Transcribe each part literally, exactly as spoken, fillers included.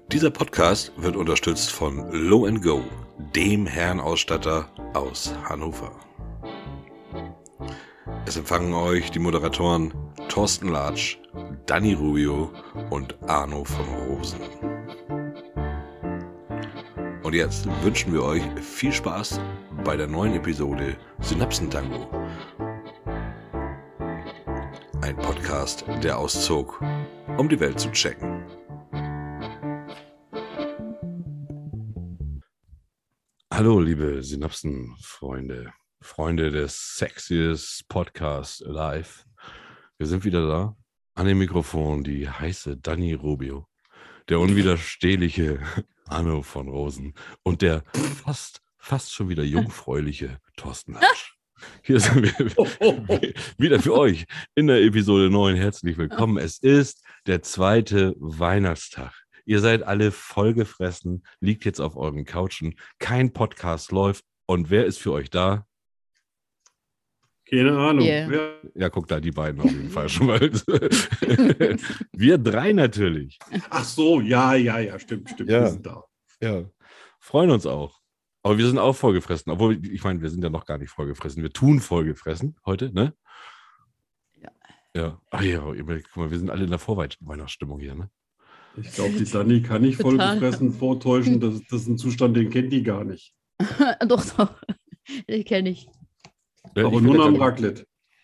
Dieser Podcast wird unterstützt von Low and Go, dem Herrenausstatter aus Hannover. Es empfangen euch die Moderatoren Thorsten Latsch, Dani Rubio und Arno von Rosen. Und jetzt wünschen wir euch viel Spaß bei der neuen Episode Synapsentango. Ein Podcast, der auszog, um die Welt zu checken. Hallo, liebe Synapsen-Freunde, Freunde des Sexiest Podcast Alive. Wir sind wieder da. An dem Mikrofon die heiße Dani Rubio, der unwiderstehliche Arno von Rosen und der fast, fast schon wieder jungfräuliche Thorsten Latsch. Hier sind wir wieder für euch in der Episode neun. Herzlich willkommen. Es ist der zweite Weihnachtstag. Ihr seid alle vollgefressen, liegt jetzt auf euren Couchen, kein Podcast läuft. Und wer ist für euch da? Keine Ahnung. Yeah. Ja, guck da, die beiden auf jeden Fall schon mal. Wir drei natürlich. Ach so, ja, ja, ja, stimmt, stimmt. Ja. Wir sind da. Ja, freuen uns auch. Aber wir sind auch vollgefressen. Obwohl, ich meine, wir sind ja noch gar nicht vollgefressen. Wir tun vollgefressen heute, ne? Ja. Ja. Ach ja, guck mal, wir sind alle in der Vorweihnachtsstimmung hier, ne? Ich glaube, die Dani kann nicht Total. vollgefressen vortäuschen. Das, das ist ein Zustand, den kennt die gar nicht. doch, doch. Den kenne ich. Ja, Aber ich nur will noch am jetzt- Raclette.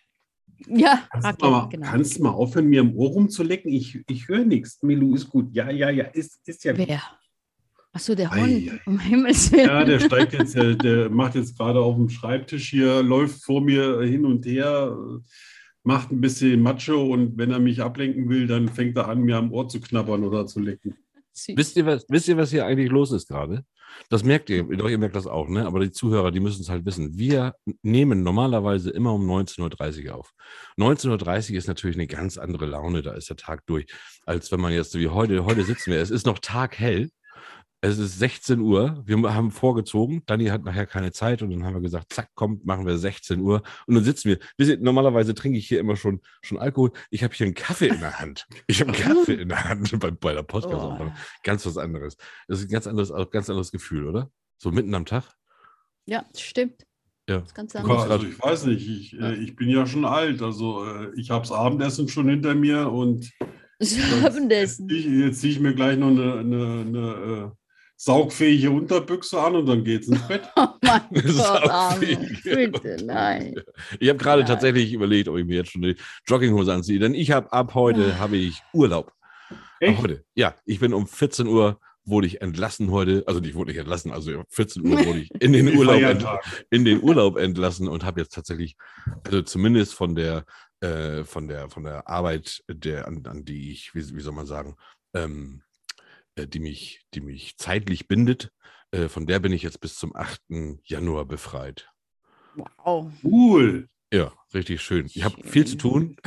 Ja, Kannst du Raclette, mal, genau. kannst du mal aufhören, mir im Ohr rumzulecken? Ich, ich höre nichts. Milu ist gut. Ja, ja, ja, ist, ist ja gut. Wer? Achso, der Ei, Hund. ei. Um Himmels Willen. Ja, der steigt jetzt, der, der macht jetzt gerade auf dem Schreibtisch hier, läuft vor mir hin und her, macht ein bisschen Macho und wenn er mich ablenken will, dann fängt er an, mir am Ohr zu knabbern oder zu lecken. Süß. Wisst ihr, was, wisst ihr, was hier eigentlich los ist gerade? Das merkt ihr, doch ihr merkt das auch, ne? Aber die Zuhörer, die müssen es halt wissen. Wir nehmen normalerweise immer um neunzehn Uhr dreißig auf. neunzehn Uhr dreißig ist natürlich eine ganz andere Laune, da ist der Tag durch, als wenn man jetzt so wie heute, heute sitzen wir, es ist noch taghell. Es ist sechzehn Uhr, wir haben vorgezogen, Dani hat nachher keine Zeit und dann haben wir gesagt, zack, komm, machen wir sechzehn Uhr und dann sitzen wir. Wisst ihr, normalerweise trinke ich hier immer schon, schon Alkohol, ich habe hier einen Kaffee in der Hand. Ich habe einen Kaffee in der Hand bei, bei der Podcast. Oh. Ganz was anderes. Das ist ein ganz anderes, ganz anderes Gefühl, oder? So mitten am Tag. Ja, stimmt. Ja. Das ist ganz Ja, Ja, anders. also ich weiß nicht, ich, äh, ich bin ja schon alt, also äh, ich habe das Abendessen schon hinter mir und Abendessen. ich, jetzt ziehe ich mir gleich noch eine, eine, eine äh, saugfähige Unterbüchse an und dann geht's ins Bett. Oh mein Das ist Gott, auch Arno. fähig. Bitte, nein. Ich habe gerade Nein. tatsächlich überlegt, ob ich mir jetzt schon eine Jogginghose anziehe, denn ich habe ab heute habe ich Urlaub. Ab Echt? heute. Ja, ich bin um vierzehn Uhr wurde ich entlassen heute, also nicht wurde ich entlassen, also um vierzehn Uhr wurde ich in den Wie Urlaub, ent, Feiertag. in den Urlaub entlassen und habe jetzt tatsächlich, also zumindest von der, äh, von der, von der Arbeit, der, an, an die ich, wie, wie soll man sagen, ähm, äh, die mich, die mich zeitlich bindet, äh, von der bin ich jetzt bis zum achten Januar befreit. Wow. Cool. Ja, richtig schön. Ich habe Schön. viel zu tun.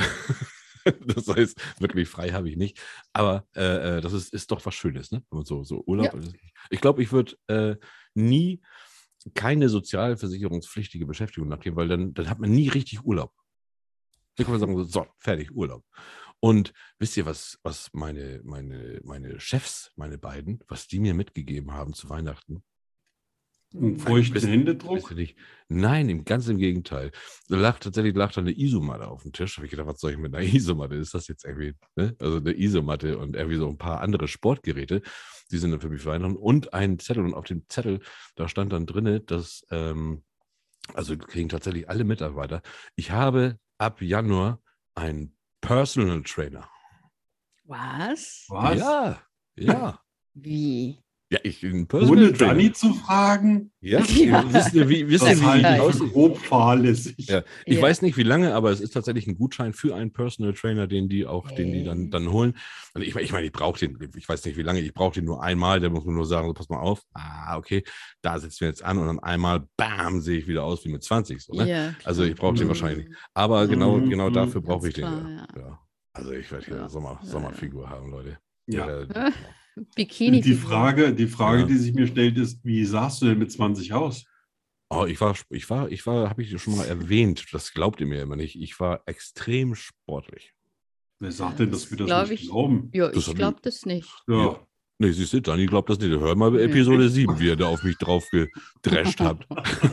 Das heißt, wirklich frei habe ich nicht. Aber äh, äh, das ist, ist doch was Schönes, ne? Und so, so Urlaub. Ja. Ich glaube, ich würde äh, nie keine sozialversicherungspflichtige Beschäftigung nachgehen, weil dann, dann hat man nie richtig Urlaub. Dann kann man sagen, so, fertig, Urlaub. Und wisst ihr, was, was meine, meine, meine Chefs, meine beiden, was die mir mitgegeben haben zu Weihnachten? Einen feuchten Wisst- Händedruck. Wisst ihr nicht? Nein, im, ganz im Gegenteil. Da lag tatsächlich lag da eine Isomatte auf dem Tisch. Habe ich gedacht, was soll ich mit einer Isomatte? Ist das jetzt irgendwie, ne? Also eine Isomatte und irgendwie so ein paar andere Sportgeräte, die sind dann für mich für Weihnachten und ein Zettel. Und auf dem Zettel, da stand dann drin, dass, ähm, also kriegen tatsächlich alle Mitarbeiter, ich habe ab Januar einen Personal Trainer. Was? Was? Ja, ja. Wie? Ja, ich einen Personal Ohne Trainer. Dani zu fragen? Ja, Ja. wisst ihr, wie, wisst ihr, Das wie halte ich ich aussieht? für grob fahrlässig. Ja, ich Ja. weiß nicht, wie lange, aber es ist tatsächlich ein Gutschein für einen Personal Trainer, den die auch, den die dann, Äh. dann holen. Und ich, ich meine, ich brauche den, ich weiß nicht, wie lange, ich brauche den nur einmal, der muss mir nur sagen, so, pass mal auf, ah, okay, da sitzen wir jetzt an und dann einmal, bam, sehe ich wieder aus wie mit zwanzig. So, ne? Ja, Also ich brauche den Mhm. wahrscheinlich nicht. Aber genau, Mhm. genau dafür brauche ich Ganz den. klar, Ja. Ja. Also ich werde hier Ja. Sommer, Ja, Sommerfigur haben, Leute. Ja. Ja. Bikini. Die Frage, die Frage, Ja. die sich mir stellt, ist, wie sahst du denn mit zwanzig aus? Oh, ich war, ich war, ich war, habe ich schon mal erwähnt, das glaubt ihr mir immer nicht. Ich war extrem sportlich. Wer sagt denn, dass wir das Glaub nicht ich- glauben? Ja, Das ich hab glaube das nicht. Ja. Nee, siehst du, Dani glaubt das nicht. Hör mal bei Episode sieben, wie ihr da auf mich drauf gedrescht habt.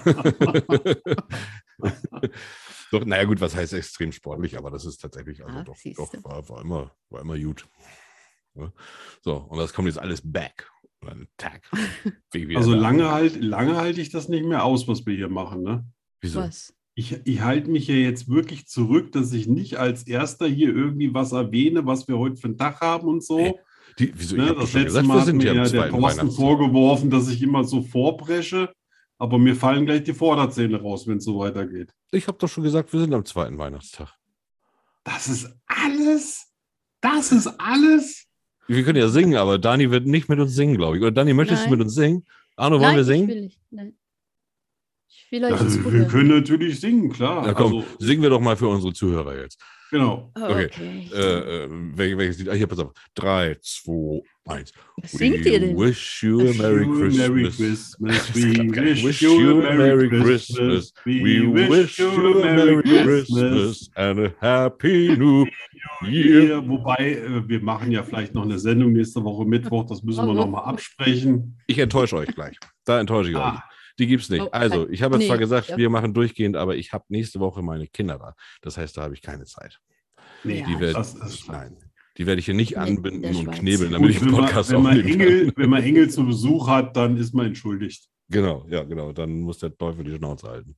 Doch, naja gut, was heißt extrem sportlich, aber das ist tatsächlich, also Ah, doch, siehste. doch war, war, immer, war immer gut. Ja. So, und das kommt jetzt alles back. Oder ein Tag. Wie wir Also da- lange, halt, lange halte ich das nicht mehr aus, was wir hier machen. Ne? Wieso? Was? Ich, ich halte mich hier jetzt wirklich zurück, dass ich nicht als Erster hier irgendwie was erwähne, was wir heute für einen Tag haben und so. Hey, Die, wieso? Ich Ne, hab doch das schon letzte gesagt, Mal wir hat sind mir ja am ja der zweiten Thorsten Weihnachtstag. vorgeworfen, dass ich immer so vorbresche, aber mir fallen gleich die Vorderzähne raus, wenn es so weitergeht. Ich habe doch schon gesagt, wir sind am zweiten Weihnachtstag. Das ist alles? Das ist alles? Wir können ja singen, aber Dani wird nicht mit uns singen, glaube ich. Oder Dani, möchtest Nein. du mit uns singen? Arno, wollen Nein, wir ich singen? will nicht. Nein. Ich will euch Also, wir zuhören. können natürlich singen, klar. Na komm, Also, singen wir doch mal für unsere Zuhörer jetzt. genau. Oh, Okay. okay. Äh, äh, wel- welches Lied? Ah, hier, pass auf. Drei, zwei, eins. Was singt ihr denn? wish you a Merry Christmas. Merry Christmas. Das We klappt gar nicht. wish you a Merry Christmas. We wish you a Merry Christmas and a Happy New Year. Year. Wobei, äh, wir machen ja vielleicht noch eine Sendung nächste Woche Mittwoch. Das müssen wir nochmal absprechen. Ich enttäusche euch gleich. Da enttäusche ich euch. Ah, Die gibt's nicht. Oh, Also, ich habe jetzt nee, zwar gesagt, ja. wir machen durchgehend, aber ich habe nächste Woche meine Kinder da. Das heißt, da habe ich keine Zeit. nee, Ja. Die werde das ist nein, die werde ich hier nicht Nee, anbinden der und Schweiz. knebeln, damit ich Gut, den wenn, man, Podcast wenn, man aufnehmen Engel, kann. wenn man Engel zu Besuch hat, dann ist man entschuldigt. Genau, ja, genau. Dann muss der Teufel die Schnauze halten.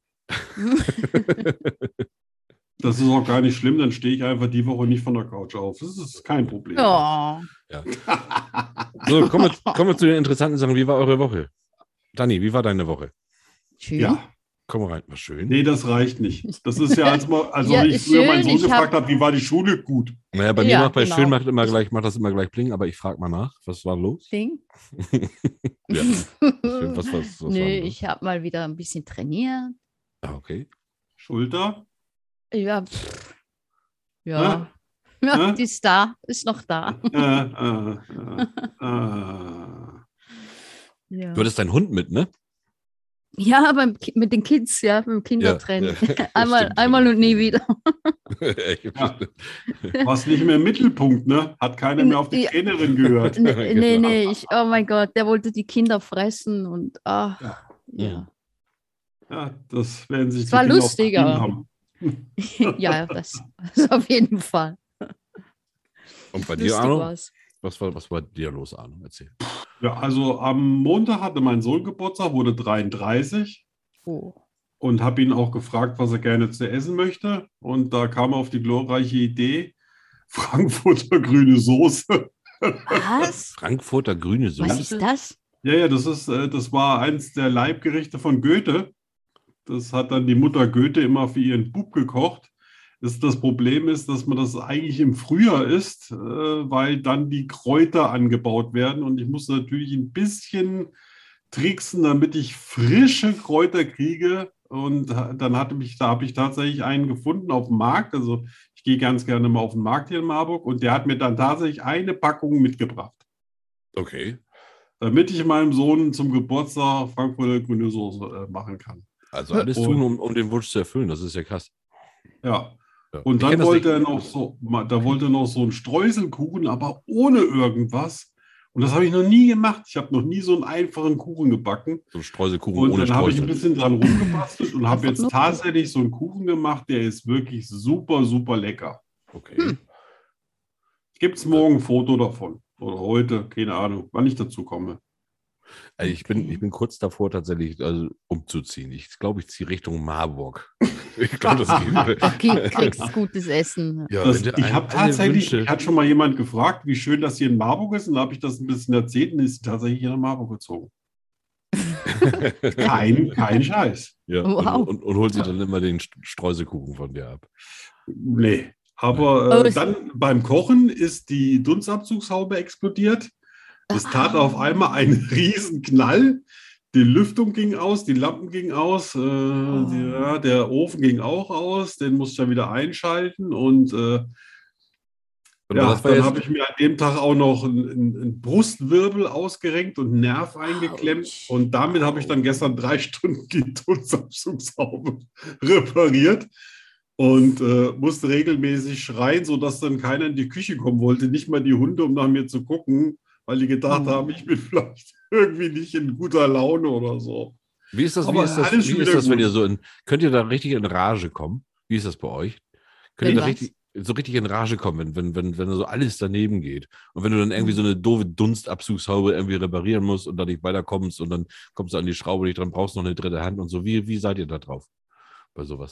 Das ist auch gar nicht schlimm, dann stehe ich einfach die Woche nicht von der Couch auf. Das ist kein Problem. Ja. So, kommen wir, kommen wir zu den interessanten Sachen. Wie war eure Woche? Dani, wie war deine Woche? Schön. Ja. Komm mal rein, mal schön. Nee, das reicht nicht. Das ist ja, als, man, als Ja, ich ist früher meinen schön, Sohn ich gefragt hab- habe, wie war die Schule? Gut. Naja, bei mir Ja, macht bei genau. schön macht immer gleich, macht das immer gleich bling, aber ich frage mal nach. Was war los? Ding. Ja, schön. Was, was, was war Nö, los? ich habe mal wieder ein bisschen trainiert. Ah, okay. Schulter? Ja. pff. Ja. Hä? Ja, Hä? die ist da, ist noch da. Äh, äh, äh, äh. Ja, Du hattest deinen Hund mit, ne? ja beim, Ki- mit den Kids, ja, beim Kindertraining. ja, einmal, stimmt. einmal und nie wieder. Ja. Was nicht mehr im Mittelpunkt, ne? Hat keiner mehr auf die Ja. Trainerin gehört. Nee, Genau. nee, nee, ich, oh mein Gott, der wollte die Kinder fressen und ah, Ja. ja. Ja, das werden sich Es war Kinder auch lustiger. verdient haben. Ja, das, das auf jeden Fall. Und bei dir, Lustig Arno? war's. Was war, was war dir los, Arno? Erzähl. Ja, also am Montag hatte mein Sohn Geburtstag, wurde dreiunddreißig Oh. und habe ihn auch gefragt, was er gerne zu essen möchte. Und da kam er auf die glorreiche Idee, Frankfurter grüne Soße. Was? Frankfurter grüne Soße. Was ist das? Ja, ja, das ist, äh, das war eins der Leibgerichte von Goethe. Das hat dann die Mutter Goethe immer für ihren Bub gekocht. Das, das Problem ist, dass man das eigentlich im Frühjahr isst, äh, weil dann die Kräuter angebaut werden. Und ich muss natürlich ein bisschen tricksen, damit ich frische Kräuter kriege. Und ha- dann hatte mich, da habe ich tatsächlich einen gefunden auf dem Markt. Also ich gehe ganz gerne mal auf den Markt hier in Marburg und der hat mir dann tatsächlich eine Packung mitgebracht, Okay. damit ich meinem Sohn zum Geburtstag Frankfurter grüne Soße äh, machen kann. Also alles Und- tun, um, um den Wunsch zu erfüllen. Das ist ja krass. Ja. Ja. Und Ich dann kenn das wollte er nicht. noch so, ma- da wollte er noch so einen Streuselkuchen, aber ohne irgendwas. Und das habe ich noch nie gemacht. Ich habe noch nie so einen einfachen Kuchen gebacken. So ein Streuselkuchen Und ohne dann habe ich ein Streusel. bisschen dran rumgebastelt und habe Einfach jetzt nur- tatsächlich so einen Kuchen gemacht, der ist wirklich super, super lecker. Okay. Gibt es morgen ein Foto davon? Oder heute, keine Ahnung, wann ich dazu komme. Also ich, bin, Okay. ich bin kurz davor, tatsächlich also, umzuziehen. Ich glaube, ich ziehe Richtung Marburg. Ich glaube, das geht. Okay, kriegst gutes Essen. Ja, Das, wenn du ich ein- habe alle tatsächlich, Wünsche- ich hat schon mal jemand gefragt, wie schön das hier in Marburg ist. Und da habe ich das ein bisschen erzählt und ist sie tatsächlich hier nach Marburg gezogen. Kein, kein Scheiß. ja, Wow. und, und, und holt sich dann immer den St- Streuselkuchen von dir ab. Nee. Aber Oh, äh, es- dann beim Kochen ist die Dunstabzugshaube explodiert. Es tat Ah. auf einmal einen riesen Knall. Die Lüftung ging aus, die Lampen gingen aus, äh, die, ja, der Ofen ging auch aus, den musste ich ja wieder einschalten. Und äh, Aber ja, das war dann jetzt- habe ich mir an dem Tag auch noch einen, einen Brustwirbel ausgerenkt und einen Nerv eingeklemmt. Autsch. Und damit habe ich dann gestern drei Stunden die Dunstabzugshaube repariert und äh, musste regelmäßig schreien, sodass dann keiner in die Küche kommen wollte, nicht mal die Hunde, um nach mir zu gucken, weil die gedacht Oh. haben, ich bin vielleicht irgendwie nicht in guter Laune oder so. Wie ist das, wie Aber ist das, alles wie schon ist wieder das wenn gut. ihr so in, könnt ihr da richtig in Rage kommen? Wie ist das bei euch? Könnt Wenn ihr da was? richtig, so richtig in Rage kommen, wenn, wenn, wenn, wenn so alles daneben geht und wenn du dann irgendwie Mhm. so eine doofe Dunstabzugshaube irgendwie reparieren musst und dann nicht weiterkommst und dann kommst du an die Schraube nicht dran, brauchst noch eine dritte Hand und so. Wie, wie seid ihr da drauf bei sowas?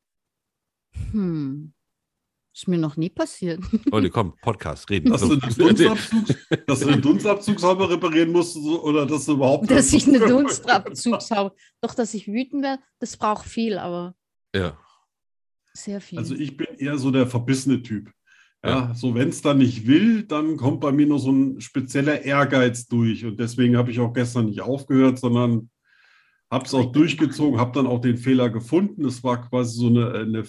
Hm. Ist mir noch nie passiert. Leute, komm, Podcast, reden. Dass du eine Dunstabzugs, dass du eine Dunstabzugshaube reparieren musst so- oder dass du überhaupt... Dass ich eine Dunstabzugshaube. Doch, dass ich wütend werde, das braucht viel, aber Ja. sehr viel. Also ich bin eher so der verbissene Typ. Ja, Ja. so wenn es dann nicht will, dann kommt bei mir noch so ein spezieller Ehrgeiz durch. Und deswegen habe ich auch gestern nicht aufgehört, sondern habe es auch Weitermachen. durchgezogen, habe dann auch den Fehler gefunden. Es war quasi so eine, eine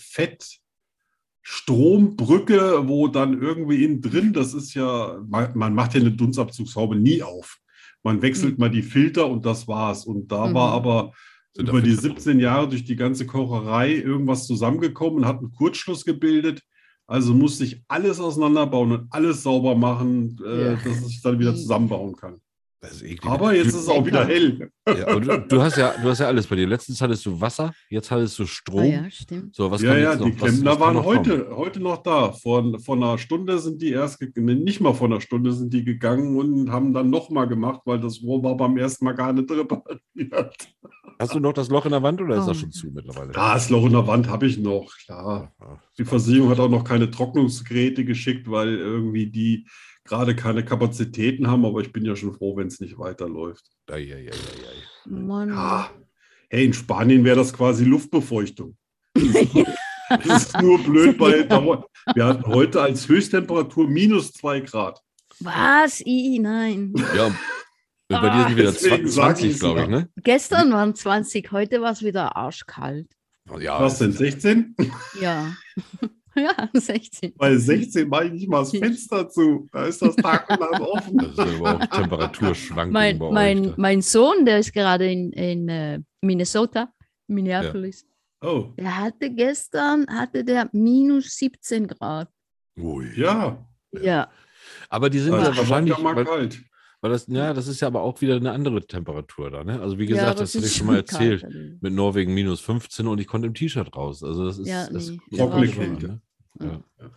Fettstrombrücke, wo dann irgendwie innen drin, das ist ja, man, man macht ja eine Dunstabzugshaube nie auf. Man wechselt Mhm. mal die Filter und das war's. Und da Mhm. war aber Sind über da die Filter drin? siebzehn Jahre durch die ganze Kocherei irgendwas zusammengekommen und hat einen Kurzschluss gebildet. Also musste ich alles auseinanderbauen und alles sauber machen, äh, Ja. dass ich dann wieder zusammenbauen kann. Das ist eklig. Aber jetzt ist es auch wieder hell. Ja, aber du, du, hast ja, du hast ja alles bei dir. Letztens hattest du Wasser, jetzt hattest du Strom. Ah, ja, stimmt. So, was Ja, kann ja, jetzt die noch? Was, Klempner was kann waren noch kommen? heute, heute noch da. Vor, vor einer Stunde sind die erst, ge- nee, nicht mal vor einer Stunde sind die gegangen und haben dann nochmal gemacht, weil das Rohr war beim ersten Mal gar nicht repariert. Hast du noch das Loch in der Wand oder ist Oh. das schon zu mittlerweile? Das Loch in der Wand habe ich noch, klar. Ja, Die Versicherung hat auch noch keine Trocknungsgeräte geschickt, weil irgendwie die gerade keine Kapazitäten haben, aber ich bin ja schon froh, wenn es nicht weiterläuft. Ei, ei, ei, ei, ei. Mann. Ja, hey, in Spanien wäre das quasi Luftbefeuchtung. Das ist nur blöd bei, wir hatten heute als Höchsttemperatur minus zwei Grad. Was? I, nein. Ja, und bei dir sind wieder Deswegen sag zwanzig, ich's glaube ich, ja. ne? Gestern waren zwanzig, heute war es wieder arschkalt. Ja, Was denn, sechzehn? Ja. Ja, sechzehn. Bei sechzehn mache ich nicht mal das Fenster zu. Da ist das Tag und Nacht offen. Das ist aber auch Temperaturschwankungen Mein, bei mein, euch. Da. mein Sohn, der ist gerade in, in äh, Minnesota, Minneapolis. Oh, Der hatte gestern, hatte der minus siebzehn Grad. Ui. ja. Ja. Aber die sind Das ja war wahrscheinlich, ja mal weil, kalt. weil das, ja, das ist ja aber auch wieder eine andere Temperatur da, ne? Also wie gesagt, ja, das ist hatte ich schon mal erzählt. kalt, also. Mit Norwegen minus fünfzehn und ich konnte im T-Shirt raus. Also das ist, Ja, das nee, das war trockene schon- Kälte. Ne? Ja. Ja.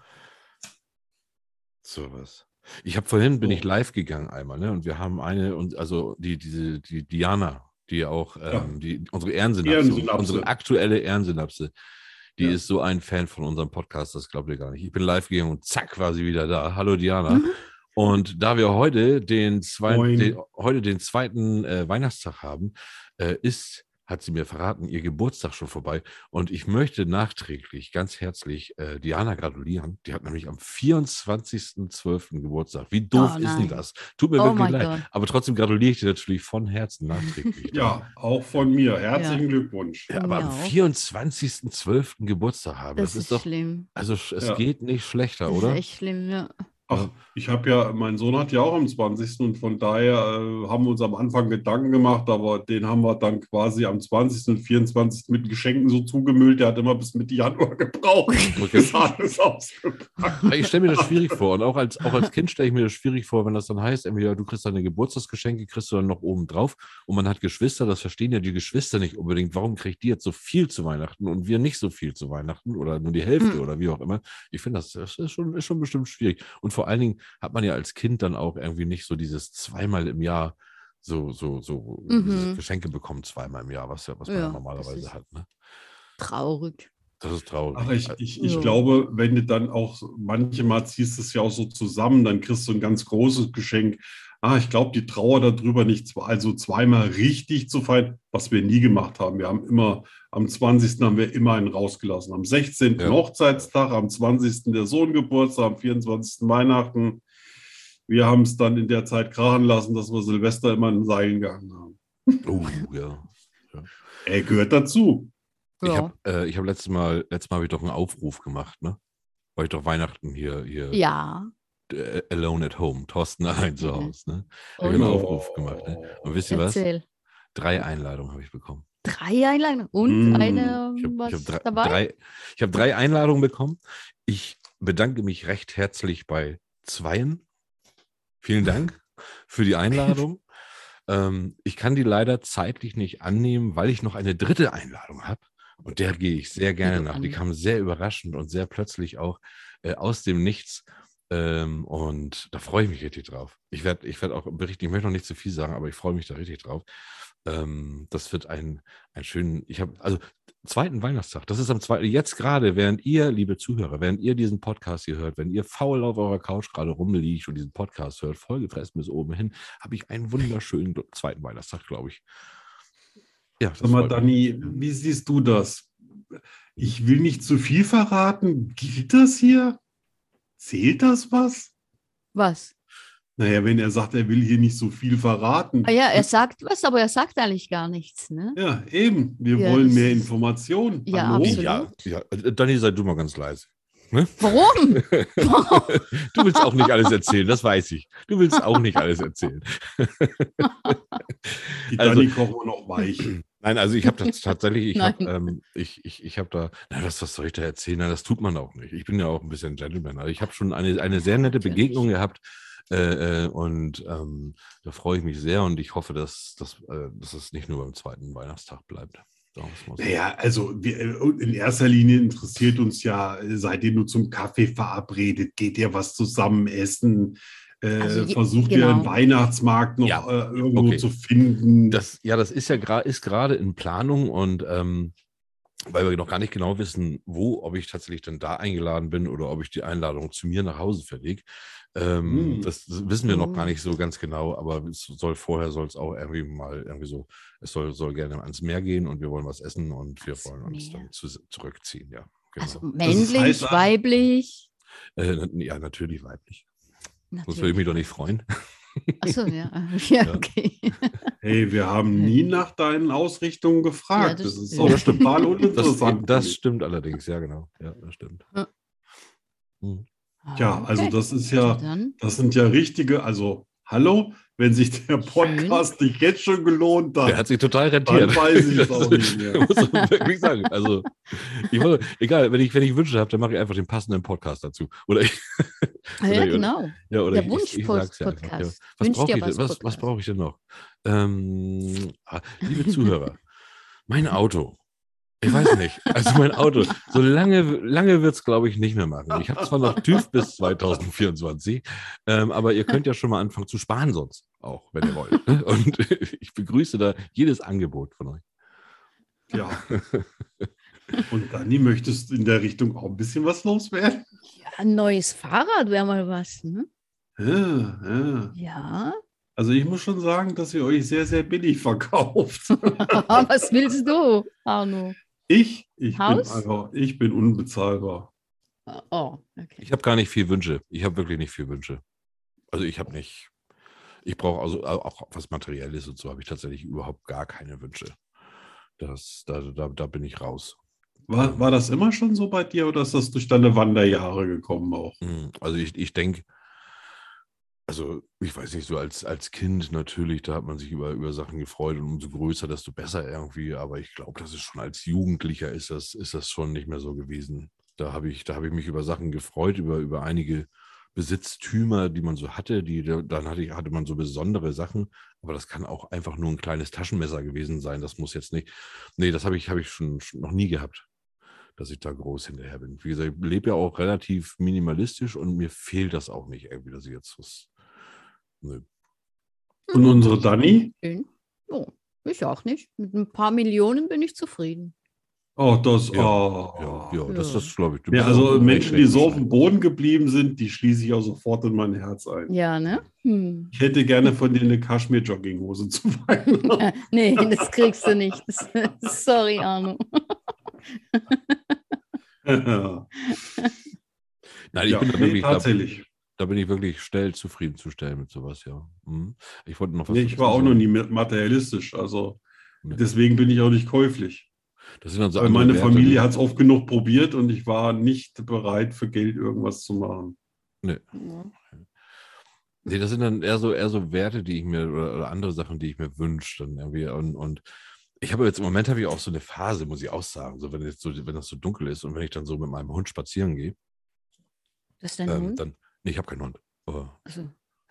So was. Ich habe vorhin bin So. ich live gegangen einmal, ne? Und wir haben eine und also die diese die Diana, die auch ähm, Ja. die unsere Ehrensynapse, Ehrensynapse. unsere aktuelle Ehrensynapse, die Ja. ist so ein Fan von unserem Podcast, das glaubt ihr gar nicht. Ich bin live gegangen und zack war sie wieder da. Hallo Diana. Mhm. Und da wir heute den zweiten, Moin. den, heute den zweiten äh, Weihnachtstag haben, äh, ist, hat sie mir verraten, ihr Geburtstag schon vorbei. Und ich möchte nachträglich ganz herzlich äh, Diana gratulieren. Die hat nämlich am vierundzwanzigsten zwölften Geburtstag. Wie doof Oh, ist denn nein. das? Tut mir Oh wirklich mein leid. Gott. Aber trotzdem gratuliere ich dir natürlich von Herzen nachträglich. Ja, auch von mir. Herzlichen Ja. Glückwunsch. Ja, aber Mir am auch. vierundzwanzigsten zwölften Geburtstag haben, Das, das, ist ist doch, schlimm. also es Ja. geht nicht schlechter, Das oder? ist echt schlimm, ja. Ach, ich habe ja, mein Sohn hat ja auch am zwanzigsten und von daher äh, haben wir uns am Anfang Gedanken gemacht, aber den haben wir dann quasi am zwanzigsten und vierundzwanzigsten mit Geschenken so zugemüllt. Der hat immer bis Mitte Januar gebraucht, Okay. bis alles ausgepackt. Ich stelle mir das schwierig vor. Und auch als, auch als Kind stelle ich mir das schwierig vor, wenn das dann heißt, entweder du kriegst deine Geburtstagsgeschenke, kriegst du dann noch oben drauf und man hat Geschwister, das verstehen ja die Geschwister nicht unbedingt. Warum kriegt die jetzt so viel zu Weihnachten und wir nicht so viel zu Weihnachten oder nur die Hälfte Hm. oder wie auch immer? Ich finde, das, das ist, schon, ist schon bestimmt schwierig. Und vor allen Dingen hat man ja als Kind dann auch irgendwie nicht so dieses zweimal im Jahr so, so, so Mhm. dieses Geschenke bekommen, zweimal im Jahr, was, ja, was man ja, Ja, normalerweise das ist- hat. Ne? Traurig. Das ist traurig. Ach, ich, ich, ich Ja. glaube, wenn du dann auch, so- manchmal ziehst du es ja auch so zusammen, dann kriegst du ein ganz großes Geschenk. Ah, ich glaube, die Trauer darüber nicht, zwe- also zweimal richtig zu feiern, was wir nie gemacht haben. Wir haben immer, am zwanzigsten haben wir immer einen rausgelassen. Am sechzehnten Ja. Hochzeitstag, am zwanzigsten der Sohn Geburtstag, am vierundzwanzigsten Weihnachten. Wir haben es dann in der Zeit krachen lassen, dass wir Silvester immer in den Seilen gehangen haben. Oh, ja. Er gehört dazu. Ich Ja. habe äh, ich hab letztes Mal, letztes Mal habe ich doch einen Aufruf gemacht, ne? Weil ich doch Weihnachten hier, hier Ja. äh, Alone at Home, Thorsten allein zu Mhm. Hause, ne? Hab ich Und? einen Aufruf gemacht, ne? Und wisst ihr was? Erzähl. Drei Einladungen habe ich bekommen. Drei Einladungen und Mm, eine Ich habe was hab drei, dabei? drei, ich hab drei Einladungen bekommen. Ich bedanke mich recht herzlich bei zweien. Vielen Dank. für die Einladung. ähm, ich kann die leider zeitlich nicht annehmen, weil ich noch eine dritte Einladung habe. Und der gehe ich sehr gerne du nach. Die an- kam sehr überraschend und sehr plötzlich auch äh, aus dem Nichts. Ähm, und da freue ich mich richtig drauf. Ich werde ich werd auch berichten, ich möchte noch nicht zu viel sagen, aber ich freue mich da richtig drauf. Ähm, das wird ein, ein schönen, ich habe, also zweiten Weihnachtstag, das ist am zweiten, jetzt gerade, während ihr, liebe Zuhörer, während ihr diesen Podcast hier hört, wenn ihr faul auf eurer Couch gerade rumliegt und diesen Podcast hört, vollgefressen bis oben hin, habe ich einen wunderschönen zweiten Weihnachtstag, glaube ich. Ja, das Sag mal, freut mich. Dani, wie siehst du das? Ich will nicht zu viel verraten. Gilt das hier? Zählt das was? Was? Naja, wenn er sagt, er will hier nicht so viel verraten. Ah ja, er sagt was, aber er sagt eigentlich gar nichts, ne? Ja, eben. Wir Ja, wollen das mehr ist- Informationen. Ja, Hallo? absolut. Ja, ja, äh, Dani, sei du mal ganz leise. Ne? Warum? Du willst auch nicht alles erzählen, das weiß ich. Du willst auch nicht alles erzählen. Die Also- Dani kochen wir noch weich. Nein, also ich habe das tatsächlich, ich habe Nein. ähm, ich, ich, ich hab da, na, was, was soll ich da erzählen? Na, das tut man auch nicht. Ich bin ja auch ein bisschen Gentleman. Also ich habe schon eine, eine sehr nette Natürlich. Begegnung gehabt äh, äh, und ähm, da freue ich mich sehr und ich hoffe, dass, dass, äh, dass es nicht nur beim zweiten Weihnachtstag bleibt. Sagen wir's mal so. Naja, also wir, in erster Linie interessiert uns ja, seid ihr nur zum Kaffee verabredet? Geht ihr was zusammen essen? Äh, Also je- versucht ihr genau. einen Weihnachtsmarkt noch Ja, äh, irgendwo okay. zu finden? Das, ja, das ist ja gerade ist gerade in Planung und ähm, weil wir noch gar nicht genau wissen, wo, ob ich tatsächlich dann da eingeladen bin oder ob ich die Einladung zu mir nach Hause verlege. Ähm, Hm. Das wissen wir noch gar Oh. nicht so ganz genau, aber es soll vorher soll es auch irgendwie mal irgendwie so, es soll, soll gerne ans Meer gehen und wir wollen was essen und wir Ans wollen uns Meer. dann zu, zurückziehen, ja. Genau. Also männlich, heißt, also- weiblich. äh, ja, natürlich weiblich. Sonst würde ich Natürlich mich doch nicht weiblich. freuen. Achso, ja. Ja, Ja. okay. Hey, wir haben nie nach deinen Ausrichtungen gefragt. Ja, das- das, ist ja. doch Das stimmt. total Das, uninteressant. das stimmt allerdings, ja, genau. Ja, das stimmt. Ja. Hm. Ja, also Okay. das ist Also ja, dann, das sind ja richtige, also hallo, wenn sich der Podcast nicht jetzt schon gelohnt Der hat, hat sich total rentiert. dann weiß ich es Das auch nicht mehr. muss man wirklich sagen. Also, ich wollte, egal, wenn ich, wenn ich Wünsche habe, dann mache ich einfach den passenden Podcast dazu. Oder ich, ah, oder ja, ich- genau. ja, oder Der ich, ich, ich sag's ja einfach. Ja. Wunsch-Podcast. Was Wünsch brauche dir ich, denn- was was, was Podcast. brauche ich denn noch? Ähm, ah, liebe Zuhörer, mein Auto. Ich weiß nicht. Also mein Auto, so lange, lange wird es, glaube ich, nicht mehr machen. Ich habe zwar noch TÜV bis zwanzig vierundzwanzig, ähm, aber ihr könnt ja schon mal anfangen zu sparen sonst auch, wenn ihr wollt. ne? Und ich begrüße da jedes Angebot von euch. Ja. Und Dani, möchtest du in der Richtung auch ein bisschen was loswerden? Ja, ein neues Fahrrad wäre mal was. Ne? Ja, ja. Ja. Also ich muss schon sagen, dass ihr euch sehr, sehr billig verkauft. Was willst du, Arno? Ich, ich bin Haus? einfach, ich bin unbezahlbar. Oh, okay. Ich habe gar nicht viel Wünsche. Ich habe wirklich nicht viel Wünsche. Also ich habe nicht, ich brauche also auch was Materielles und so habe ich tatsächlich überhaupt gar keine Wünsche. Das, da, da, da bin ich raus. War, war das immer schon so bei dir oder ist das durch deine Wanderjahre gekommen auch? Mm, Also ich, ich denke, also ich weiß nicht, so als, als Kind natürlich, da hat man sich über, über Sachen gefreut und umso größer, desto besser irgendwie. Aber ich glaube, das ist schon als Jugendlicher ist das, ist das schon nicht mehr so gewesen. Da habe ich, da habe ich mich über Sachen gefreut, über, über einige Besitztümer, die man so hatte. Die, dann hatte, ich, hatte man so besondere Sachen, aber das kann auch einfach nur ein kleines Taschenmesser gewesen sein. Das muss jetzt nicht. Nee, das habe ich, habe ich schon, schon noch nie gehabt, dass ich da groß hinterher bin. Wie gesagt, ich lebe ja auch relativ minimalistisch und mir fehlt das auch nicht irgendwie, dass ich jetzt was. Nö. Und unsere Dani? Schön. Oh, ich auch nicht. Mit ein paar Millionen bin ich zufrieden. Oh, das, Ja, oh. ja, ja, das, Ja. das glaube ich. Du Ja, bist auch also ein Menschen, die recht so auf bescheiden. dem Boden geblieben sind, die schließe ich auch sofort in mein Herz ein. Ja, ne? Hm. Ich hätte gerne von dir eine Kaschmir-Jogginghose zu Weihnachten. Nee, das kriegst du nicht. Das, sorry, Arno. Ja, Nein, ich bin da nee, wirklich, da, tatsächlich. da bin ich wirklich schnell zufriedenzustellen mit sowas, ja. Mhm. Ich wollte noch was. Nee, ich war dazu auch noch sagen. nie materialistisch. Also Nee. deswegen bin ich auch nicht käuflich. Das sind dann so Weil andere meine Werte, Familie die- hat es oft genug probiert und ich war nicht bereit, für Geld irgendwas zu machen. Nee. Nee, das sind dann eher so, eher so Werte, die ich mir, oder, oder andere Sachen, die ich mir wünsche. Dann irgendwie. Und, und ich habe jetzt im Moment habe ich auch so eine Phase, muss ich auch sagen, so wenn jetzt so, wenn das so dunkel ist und wenn ich dann so mit meinem Hund spazieren gehe, Das ist dein ähm, Hund? dann. Nee, ich habe keinen Hund. Aber Also,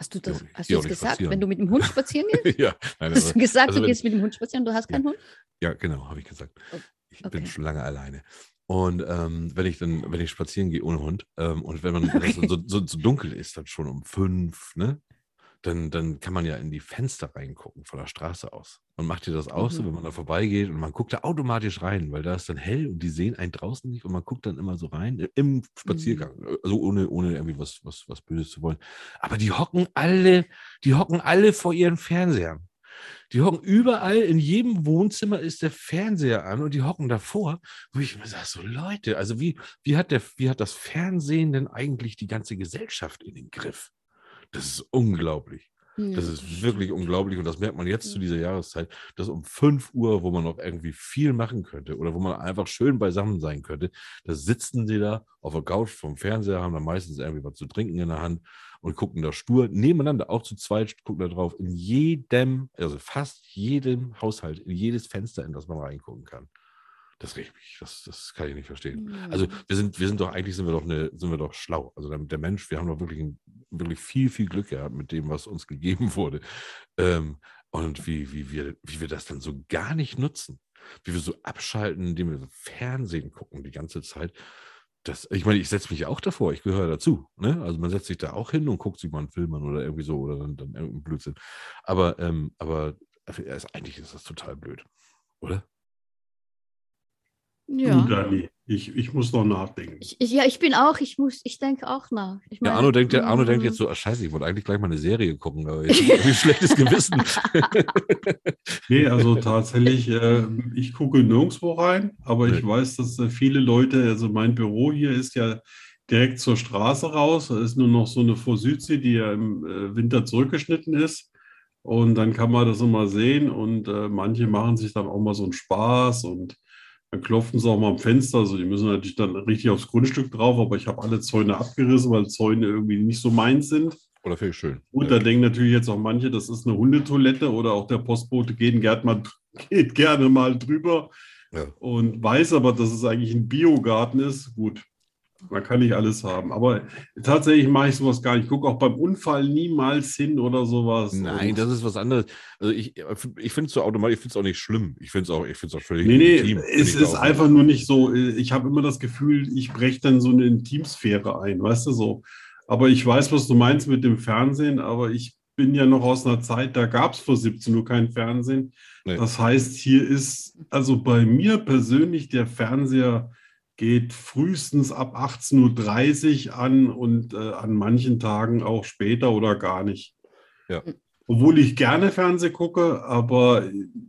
Hast du das Geh- hast geh du auch jetzt nicht gesagt, spazieren. wenn du mit dem Hund spazieren gehst? ja, nein, Hast also, du gesagt, also du wenn- gehst mit dem Hund spazieren, du hast keinen Hund? ja, genau, habe ich gesagt. Oh, Ich bin okay. schon lange alleine. Und ähm, wenn ich dann, wenn ich spazieren gehe ohne Hund ähm, und wenn man wenn das Okay. so, so, so dunkel ist, dann schon um fünf, ne? Dann, dann kann man ja in die Fenster reingucken von der Straße aus. Und macht ihr das auch so, Mhm. wenn man da vorbeigeht und man guckt da automatisch rein, weil da ist dann hell und die sehen einen draußen nicht und man guckt dann immer so rein äh, im Spaziergang, also ohne, ohne irgendwie was, was, was Böses zu wollen. Aber die hocken alle, die hocken alle vor ihren Fernsehern. Die hocken überall, in jedem Wohnzimmer ist der Fernseher an und die hocken davor, wo ich mir sage, so Leute, also wie, wie, hat der, wie hat das Fernsehen denn eigentlich die ganze Gesellschaft in den Griff? Das ist unglaublich. Das Ja, ist das wirklich stimmt. unglaublich und das merkt man jetzt Ja. zu dieser Jahreszeit, dass um fünf Uhr, wo man noch irgendwie viel machen könnte oder wo man einfach schön beisammen sein könnte, da sitzen sie da auf der Couch vom Fernseher, haben dann meistens irgendwie was zu trinken in der Hand und gucken da stur nebeneinander, auch zu zweit, gucken da drauf, in jedem, also fast jedem Haushalt, in jedes Fenster, in das man reingucken kann. Das riecht mich, das, das kann ich nicht verstehen. Also Ja. wir sind, wir sind doch, eigentlich sind wir doch eine, sind wir doch schlau. Also der, der Mensch, wir haben doch wirklich, ein, wirklich viel, viel Glück gehabt mit dem, was uns gegeben wurde. Ähm, und wie, wie, wir, wie wir das dann so gar nicht nutzen. Wie wir so abschalten, indem wir so Fernsehen gucken die ganze Zeit. Das, ich meine, ich setze mich auch davor, ich gehöre dazu. Ne? Also man setzt sich da auch hin und guckt sich mal einen Film an oder irgendwie so oder dann, dann irgendeinen Blödsinn. Aber, ähm, aber also eigentlich ist das total blöd, oder? Du, Ja. Dani, ich, ich muss noch nachdenken. Ich, ich, ja, ich bin auch, ich muss, ich denke auch nach. Ich Ja, meine, Arno denkt, ja, Arno denkt mm, jetzt so, ach scheiße, ich wollte eigentlich gleich mal eine Serie gucken, aber jetzt habe ich irgendwie ein schlechtes Gewissen. Nee, also tatsächlich, äh, ich gucke nirgendwo rein, aber ich Nee. weiß, dass äh, viele Leute, also mein Büro hier ist ja direkt zur Straße raus. Da ist nur noch so eine Vorsüdsee, die ja im äh, Winter zurückgeschnitten ist. Und dann kann man das immer sehen und äh, manche machen sich dann auch mal so einen Spaß und dann klopfen sie auch mal am Fenster. Also die müssen natürlich dann richtig aufs Grundstück drauf, aber ich habe alle Zäune abgerissen, weil Zäune irgendwie nicht so meins sind. Oder finde ich schön. Gut, Ja. da denken natürlich jetzt auch manche, das ist eine Hundetoilette oder auch der Postbote geht gerne mal, geht gerne mal drüber Ja. und weiß aber, dass es eigentlich ein Biogarten ist. Gut, man kann nicht alles haben. Aber tatsächlich mache ich sowas gar nicht. Ich gucke auch beim Unfall niemals hin oder sowas. Nein, Und das ist was anderes. Also ich, ich finde es so automatisch, ich finde es auch nicht schlimm. Ich finde es auch, ich finde es auch völlig nee, nee, legitim. wenn es ich da ist auch- einfach nur nicht so. Ich habe immer das Gefühl, ich breche dann so eine Intimsphäre ein, weißt du so. Aber ich weiß, was du meinst mit dem Fernsehen, aber ich bin ja noch aus einer Zeit, da gab es vor siebzehn Uhr kein Fernsehen. Nee. Das heißt, hier ist, also bei mir persönlich, der Fernseher geht frühestens ab achtzehn Uhr dreißig an und äh, an manchen Tagen auch später oder gar nicht. Ja. Obwohl ich gerne Fernsehen gucke, aber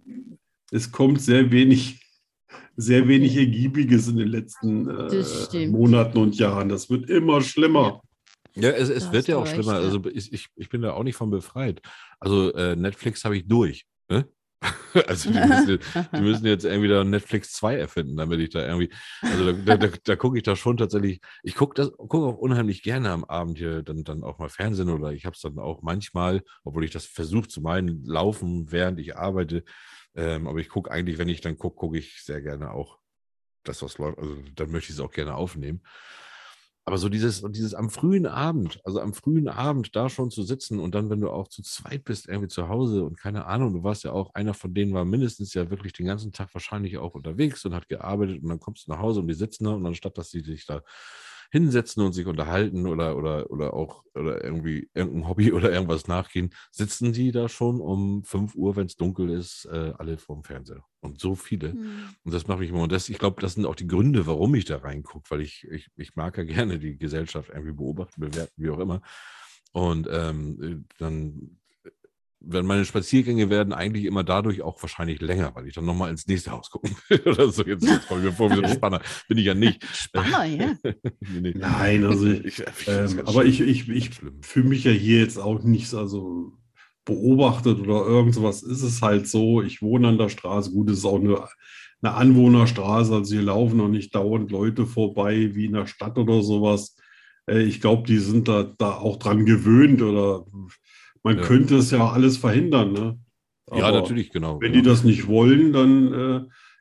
es kommt sehr wenig, sehr wenig Ergiebiges in den letzten Das äh, stimmt. Monaten und Jahren. Das wird immer schlimmer. Ja, es, es Da wird hast ja du auch recht, schlimmer. ja. Also ich, ich, ich bin da auch nicht von befreit. Also äh, Netflix habe ich durch. Ne? Also die müssen, jetzt, die müssen jetzt irgendwie da Netflix zwei erfinden, damit ich da irgendwie, also da, da, da, da gucke ich da schon tatsächlich, ich gucke das gucke auch unheimlich gerne am Abend hier dann, dann auch mal Fernsehen oder ich habe es dann auch manchmal, obwohl ich das versuche zu meinen, laufen, während ich arbeite. Ähm, aber ich gucke eigentlich, wenn ich dann gucke, gucke ich sehr gerne auch das, was läuft. Also dann möchte ich es auch gerne aufnehmen. Aber so dieses, dieses am frühen Abend, also am frühen Abend da schon zu sitzen und dann, wenn du auch zu zweit bist, irgendwie zu Hause und keine Ahnung, du warst ja auch, einer von denen war mindestens ja wirklich den ganzen Tag wahrscheinlich auch unterwegs und hat gearbeitet und dann kommst du nach Hause und die sitzen da und anstatt, dass sie sich da hinsetzen und sich unterhalten oder, oder, oder auch oder irgendwie irgendein Hobby oder irgendwas nachgehen, sitzen die da schon um fünf Uhr, wenn es dunkel ist, äh, alle vorm Fernseher. Und so viele. Hm. Und das macht mich immer. Und das, ich glaube, das sind auch die Gründe, warum ich da reingucke, weil ich, ich, ich mag ja gerne die Gesellschaft irgendwie beobachten, bewerten, wie auch immer. Und ähm, dann, wenn meine Spaziergänge werden eigentlich immer dadurch auch wahrscheinlich länger, weil ich dann nochmal ins nächste Haus gucken will oder so. Jetzt, jetzt komme ich mir vor wie so ein Spanner. Bin ich ja nicht. Spanner, ja. nee, nee. Nein, also ich, Ich- ich- ähm, ganz aber ich, schlimm. ich, ich Ganz schlimm. fühle mich ja hier jetzt auch nicht also beobachtet oder irgend sowas. Ist es halt so, ich wohne an der Straße, gut, es ist auch eine, eine Anwohnerstraße, also hier laufen noch nicht dauernd Leute vorbei wie in der Stadt oder sowas. Äh, ich glaube, die sind da, da auch dran gewöhnt oder man Ja. könnte es ja alles verhindern, ne? Ja, Aber natürlich, genau. wenn genau. die das nicht wollen, dann äh,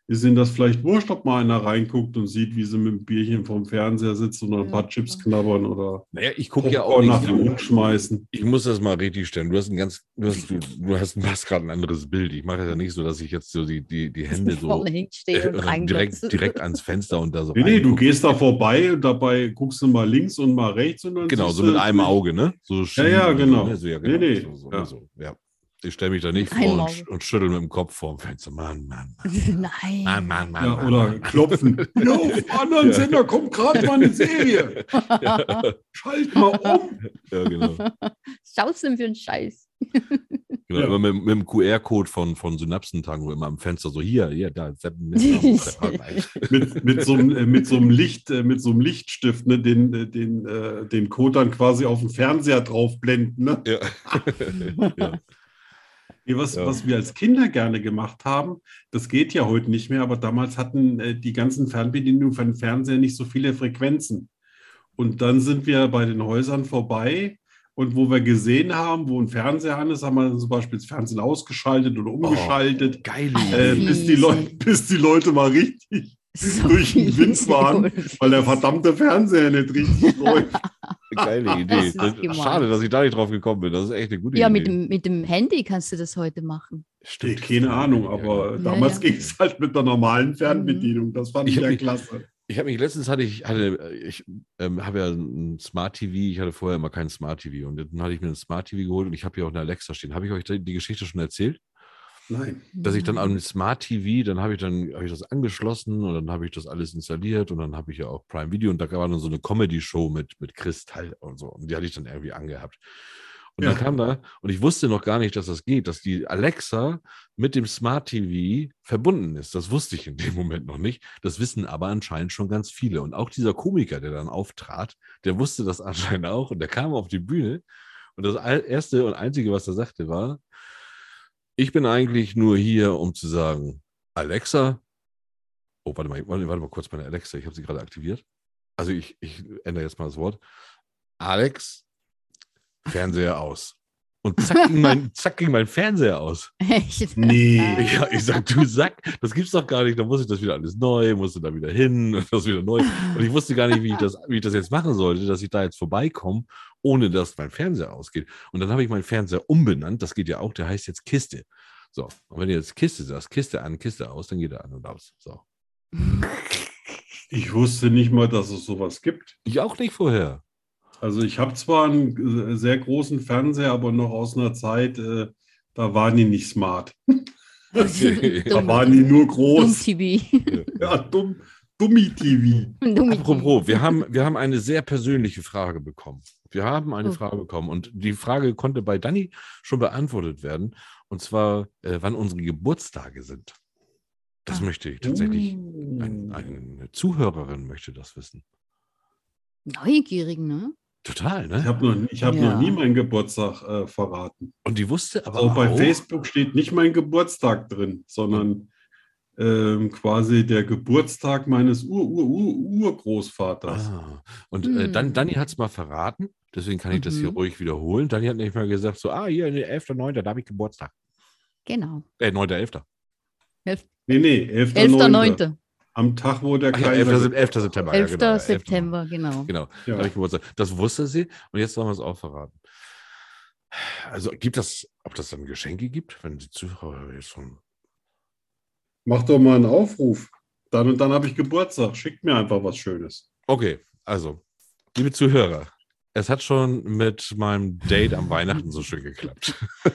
ist ihnen das vielleicht wurscht, ob mal einer reinguckt und sieht, wie sie mit dem Bierchen vorm Fernseher sitzt und ein paar Ja. Chips knabbern oder Naja, ich gucke ja auch Popcorn nicht nach dem so. Mund schmeißen. Ich muss das mal richtig stellen. Du hast ein ganz, du hast, du, du hast, du hast gerade ein anderes Bild. Ich mache das ja nicht so, dass ich jetzt so die, die, die Hände so vorne hinstehe äh, und oder reinglotze. direkt, direkt ans Fenster und da so Nee, nee, du reingucke. gehst da vorbei und dabei guckst du mal links und mal rechts und dann Genau, siehst so mit du einem durch- Auge, ne? So Ja, ja, schielen, genau. So, ne? So, ja, Nee, genau. nee, So, so, ja. so, ja. Ich stelle mich da nicht Mit einem vor und, Auge. und schüttel mit dem Kopf vorm Fenster. Mann, Mann, Mann. Nein. Mann, Mann, Mann, Ja, Mann, oder Mann. klopfen. Ja, auf dem anderen Ja. Sender kommt gerade mal eine Serie. Ja, Schalt mal um. ja, genau. Was schaust du denn für einen Scheiß? Genau, Ja. immer mit, mit dem Q R-Code von, von Synapsentango immer am Fenster so, hier, hier, da. zappen mit rein. Mit, mit, so, einem, äh, mit so einem Licht, äh, mit so einem Lichtstift, ne, den, äh, den, äh, den Code dann quasi auf den Fernseher drauf blenden. Ne? Ja. Ja. Nee, was, Ja. was wir als Kinder gerne gemacht haben, das geht ja heute nicht mehr, aber damals hatten äh, die ganzen Fernbedienungen für den Fernseher nicht so viele Frequenzen. Und dann sind wir bei den Häusern vorbei und wo wir gesehen haben, wo ein Fernseher an ist, haben wir zum Beispiel das Fernsehen ausgeschaltet oder umgeschaltet, Geile äh, Idee. bis, die Leute, bis die Leute mal richtig So durch den Wind fies. waren, weil der verdammte Fernseher nicht richtig läuft. Geile Idee. Das ist Das, gemein. schade, dass ich da nicht drauf gekommen bin. Das ist echt eine gute Ja, Idee. mit dem, mit dem Handy kannst du das heute machen. Nee, keine Ahnung, aber Ja, damals ja. ging es halt mit der normalen Fernbedienung. Das fand Ich ich hab ja mich- klasse. Ich habe mich letztens hatte ich hatte ich ähm, habe ja ein Smart T V. Ich hatte vorher immer kein Smart T V und dann hatte ich mir ein Smart T V geholt und ich habe hier auch eine Alexa stehen. Habe ich euch die Geschichte schon erzählt? Nein. Dass ich dann am Smart T V, dann habe ich dann habe ich das angeschlossen und dann habe ich das alles installiert und dann habe ich ja auch Prime Video und da war dann so eine Comedy-Show mit, mit Kristall und so. Und die hatte ich dann irgendwie angehabt. Und Ja. dann kam da, und ich wusste noch gar nicht, dass das geht, dass die Alexa mit dem Smart T V verbunden ist. Das wusste ich in dem Moment noch nicht. Das wissen aber anscheinend schon ganz viele. Und auch dieser Komiker, der dann auftrat, der wusste das anscheinend auch und der kam auf die Bühne. Und das all- erste und einzige, was er sagte, war: Ich bin eigentlich nur hier, um zu sagen, Alexa, oh, warte mal, warte, warte mal kurz, meine Alexa, ich habe sie gerade aktiviert. Also ich, ich ändere jetzt mal das Wort. Alex, Fernseher aus. Und zack ging mein, zack ging mein Fernseher aus. Echt? Nee. Ja, ich sag, du Sack, das gibt's doch gar nicht. Da muss ich das wieder alles neu, musste da wieder hin und das wieder neu. Und ich wusste gar nicht, wie ich das, wie ich das jetzt machen sollte, dass ich da jetzt vorbeikomme, ohne dass mein Fernseher ausgeht. Und dann habe ich meinen Fernseher umbenannt. Das geht ja auch, der heißt jetzt Kiste. So, und wenn du jetzt Kiste sagst, Kiste an, Kiste aus, dann geht er an und aus. So. Ich wusste nicht mal, dass es sowas gibt. Ich auch nicht vorher. Also ich habe zwar einen äh, sehr großen Fernseher, aber noch aus einer Zeit, äh, da waren die nicht smart. Okay. Da waren die nur groß. Dumm-T V. Ja, dumm, Dummi-T V. Dummi-T V. Apropos, wir haben, wir haben eine sehr persönliche Frage bekommen. Wir haben eine Oh. Frage bekommen und die Frage konnte bei Dani schon beantwortet werden. Und zwar, äh, wann unsere Geburtstage sind. Das Ah. möchte ich tatsächlich. Uh. Ein, eine Zuhörerin möchte das wissen. Neugierig, ne? Total, Ich ne? habe noch, ich hab Ja. noch nie meinen Geburtstag äh, verraten. Und die wusste aber Auch bei auch, Facebook steht nicht mein Geburtstag drin, sondern ähm, quasi der Geburtstag meines Ur-Ur-Ur-Urgroßvaters. Ah, und äh, Hm. dann, Dani hat es mal verraten, deswegen kann ich das hier Mhm. ruhig wiederholen. Dani hat nicht mal gesagt, so, ah, hier, elfter neunter, da habe ich Geburtstag. Genau. Äh, neunter elfter Nee, nee, elfter elfter neunter neunter Am Tag, wo der Ach ja, Kaiser... elfter Sep- elfter September. ja, elfter genau, ja, elfter September, genau. Genau, da Ja. habe ich Geburtstag. Das wusste sie und jetzt sollen wir es auch verraten. Also gibt das, ob das dann Geschenke gibt, wenn die Zuhörer jetzt schon. Mach doch mal einen Aufruf. Dann und dann habe ich Geburtstag. Schickt mir einfach was Schönes. Okay, also, liebe Zuhörer, es hat schon mit meinem Date am Weihnachten so schön geklappt.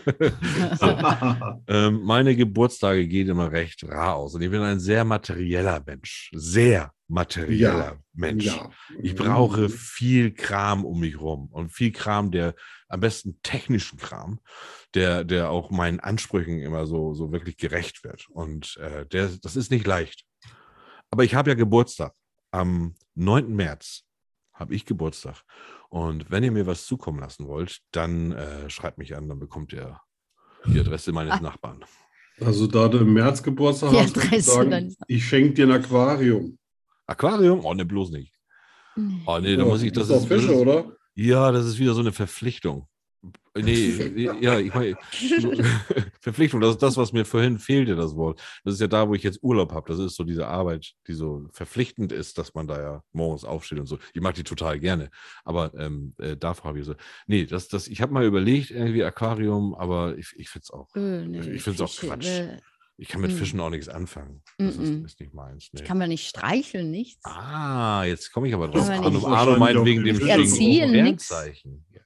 ähm, meine Geburtstage gehen immer recht rar aus und ich bin ein sehr materieller Mensch. Sehr materieller Mensch. Ja. Ich brauche viel Kram um mich rum und viel Kram, der am besten technischen Kram, der, der auch meinen Ansprüchen immer so, so wirklich gerecht wird. Und äh, der, das ist nicht leicht. Aber ich habe ja Geburtstag. Am neunten März habe ich Geburtstag. Und wenn ihr mir was zukommen lassen wollt, dann äh, schreibt mich an, dann bekommt ihr die Adresse meines Ah. Nachbarn. Also da du im März Geburtstag Die hast, würde ich Adresse sagen, dann- ich schenke dir ein Aquarium. Aquarium? Oh, ne, bloß nicht. Oh, nee, da Ja, muss ich, das doch ist, Fische, das ist, oder? Ja, das ist wieder so eine Verpflichtung. Nee, ja, ich meine, Verpflichtung, das ist das, was mir vorhin fehlte, das Wort. Das ist ja da, wo ich jetzt Urlaub habe. Das ist so diese Arbeit, die so verpflichtend ist, dass man da ja morgens aufsteht und so. Ich mag die total gerne. Aber ähm, äh, davor habe ich so, nee, das, das, ich habe mal überlegt, irgendwie Aquarium, aber ich, ich finde es auch, Öh, nee, ich finde es auch Fische, Quatsch. äh, Ich kann mit mm. Fischen auch nichts anfangen. Das ist, Mm-mm. ist nicht meins. Ich Nee. kann man nicht streicheln, nichts. Ah, jetzt komme ich aber Kann drauf. man Arno, nicht. Arno meint wegen dem, Wahrscheinlich auch wegen die dem Fische nix. Sternzeichen. Ja.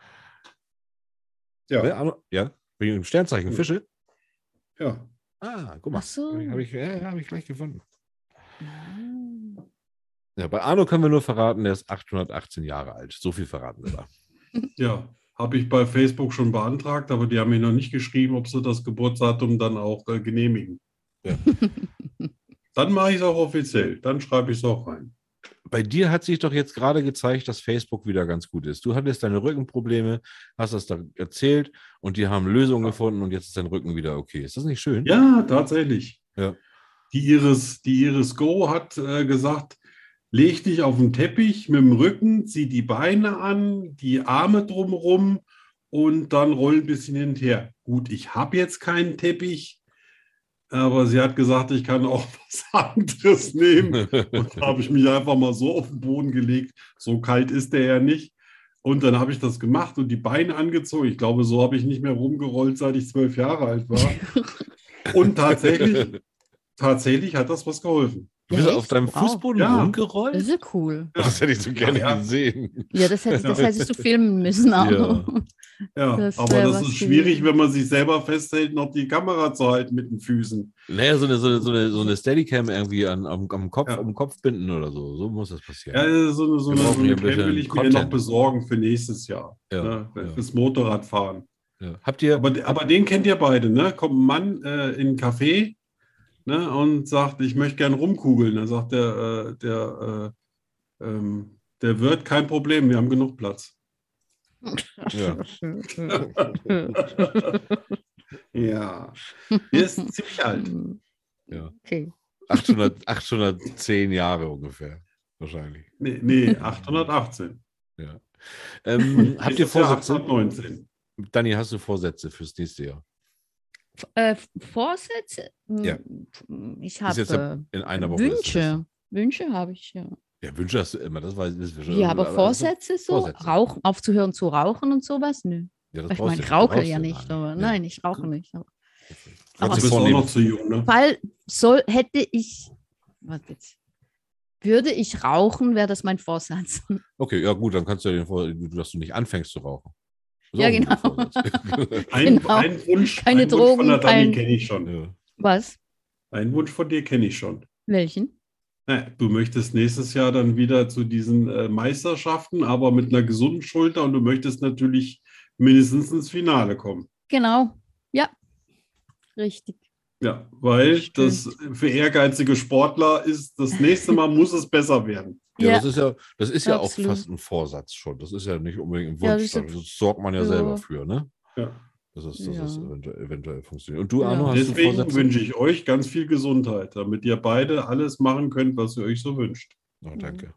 Ja, Ne, Arno? Ja, wegen dem Sternzeichen Hm. Fische. ja. Ah, guck mal. Ach so. Habe ich, ja, hab ich gleich gefunden. Ah. Ja, bei Arno können wir nur verraten, der ist achthundertachtzehn Jahre alt. So viel verraten wir da. Ja, habe ich bei Facebook schon beantragt, aber die haben mir noch nicht geschrieben, ob sie das Geburtsdatum dann auch äh, genehmigen. Ja. Dann mache ich es auch offiziell. Dann schreibe ich es auch rein. Bei dir hat sich doch jetzt gerade gezeigt, dass Facebook wieder ganz gut ist. Du hattest deine Rückenprobleme, hast das da erzählt und die haben Lösungen gefunden und jetzt ist dein Rücken wieder okay. Ist das nicht schön? Ja, tatsächlich. Ja. Die Iris, die Iris Go hat äh, gesagt, leg dich auf den Teppich mit dem Rücken, zieh die Beine an, die Arme drumherum und dann roll ein bisschen hin und her. Gut, ich habe jetzt keinen Teppich, aber sie hat gesagt, ich kann auch was anderes nehmen. Und da habe ich mich einfach mal so auf den Boden gelegt. So kalt ist der ja nicht. Und dann habe ich das gemacht und die Beine angezogen. Ich glaube, so habe ich nicht mehr rumgerollt, seit ich zwölf Jahre alt war. Und tatsächlich, tatsächlich hat das was geholfen. Du bist Ja, auf echt? deinem Wow. Fußboden Ja. rumgerollt? Das ist ja cool. Das hätte ich so gerne Ja. gesehen. Ja, das, hätte, das hättest du filmen müssen, Arno. Ja, Das aber wär das was ist schwierig, gewesen. wenn man sich selber festhält, noch die Kamera zu halten mit den Füßen. Naja, so eine, so eine, so eine, so eine Steadicam irgendwie an, am, am Kopf, Ja. um den Kopf binden oder so. So muss das passieren. Ja, so eine, so Wir eine, so brauchen hier eine ein Cam will bisschen ich mir Content. noch besorgen für nächstes Jahr. Ja, Ne, ja. Fürs Motorradfahren. Ja. Habt ihr, Aber, aber den kennt ihr beide, ne? Kommt ein Mann äh, in ein Café, ne, und sagt, ich möchte gern rumkugeln. Dann sagt der, äh, der, äh, ähm, der Wirt, kein Problem, wir haben genug Platz. ja. Ja, der ist ziemlich alt. Ja. Okay. achthundert, achthundertzehn Jahre ungefähr, wahrscheinlich. Nee, nee achthundertachtzehn. Ja. Ähm, habt ihr Nächstes Jahr Vorsätze? achthundertneunzehn. Dani, hast du Vorsätze fürs nächste Jahr? Äh, Vorsätze? Hm, Ja. Ich Ist jetzt habe in einer Woche. ist das Wünsche. Wünsche habe ich, ja. nächste. Ja, Wünsche hast du immer, das weiß ich. Ja, aber Vorsätze so? Vorsätze. Rauchen, aufzuhören zu rauchen und sowas? Nö. Ja, das Ich brauchst meine, du ich nicht. rauche Brauchst ja du nicht, gar aber Nee. nein, ich rauche nicht. Aber Kannst Aber Du du bist auch vornehmen. noch zu jung, ne? Fall soll, hätte ich, warte jetzt, würde ich rauchen, wäre das mein Vorsatz. Okay, ja gut, dann kannst du ja den Vor dass du nicht anfängst zu rauchen. Ist Ja, auch ein genau. guter Vorsatz. Ein, Genau. ein Wunsch, Keine ein Wunsch von Drogen, der Dani kein- kenne ich schon. Ja. Was? Einen Wunsch von dir kenne ich schon. Welchen? Ja, du möchtest nächstes Jahr dann wieder zu diesen äh, Meisterschaften, aber mit einer gesunden Schulter und du möchtest natürlich mindestens ins Finale kommen. Genau. Ja. Richtig. Ja, weil Stimmt. das für ehrgeizige Sportler ist, das nächste Mal muss es besser werden. Ja, Ja. das ist ja, das ist ja auch Absolut. fast ein Vorsatz schon. Das ist ja nicht unbedingt ein Ja, Wunsch. das das, ist- sorgt man ja ja. selber für, ne? Ja. Das ist, das Ja. ist eventuell, eventuell funktioniert. Und du, Ja. Arno, hast du Deswegen Vorsätze? wünsche ich euch ganz viel Gesundheit, damit ihr beide alles machen könnt, was ihr euch so wünscht. Oh, danke.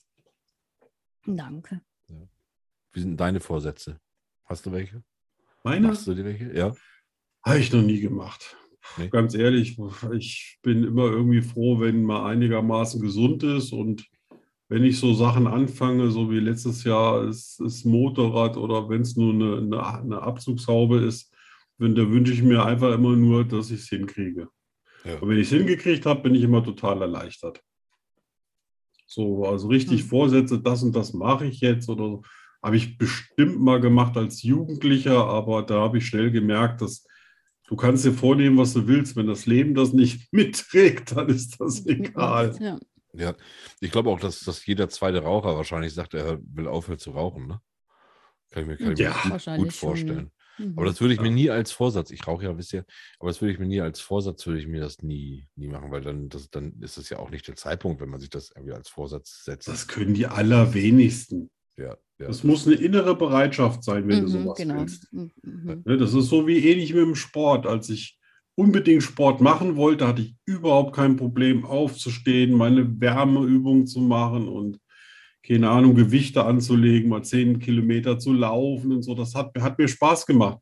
Danke. Wie sind deine Vorsätze? Hast du welche? Meine Machst du dir welche? Ja. habe ich noch nie gemacht. Nee. Ganz ehrlich, ich bin immer irgendwie froh, wenn man einigermaßen gesund ist und wenn ich so Sachen anfange, so wie letztes Jahr ist das Motorrad oder wenn es nur eine, eine, eine Abzugshaube ist, wenn, da wünsche ich mir einfach immer nur, dass ich es hinkriege. Ja. Und wenn ich es hingekriegt habe, bin ich immer total erleichtert. So, also richtig Hm. Vorsätze, das und das mache ich jetzt oder so, habe ich bestimmt mal gemacht als Jugendlicher, aber da habe ich schnell gemerkt, dass du kannst dir vornehmen, was du willst. Wenn das Leben das nicht mitträgt, dann ist das egal. Ja. Ja, ich glaube auch, dass, dass jeder zweite Raucher wahrscheinlich sagt, er will aufhören zu rauchen, ne? Kann ich mir, kann ich Ja, mir gut, wahrscheinlich gut schon, vorstellen. Mhm. Aber das würde ich mir Ja. nie als Vorsatz, ich rauche ja, wisst ihr, aber das würde ich mir nie als Vorsatz, würde ich mir das nie, nie machen, weil dann, das, dann ist es ja auch nicht der Zeitpunkt, wenn man sich das irgendwie als Vorsatz setzt. Das können die allerwenigsten. ja, ja. Das muss eine innere Bereitschaft sein, wenn du Mhm, sowas genau. willst. Mhm, mhm. Ne, das ist so wie ähnlich mit dem Sport. Als ich unbedingt Sport machen wollte, hatte ich überhaupt kein Problem aufzustehen, meine Wärmeübungen zu machen und keine Ahnung, Gewichte anzulegen, mal zehn Kilometer zu laufen und so. Das hat, hat mir Spaß gemacht.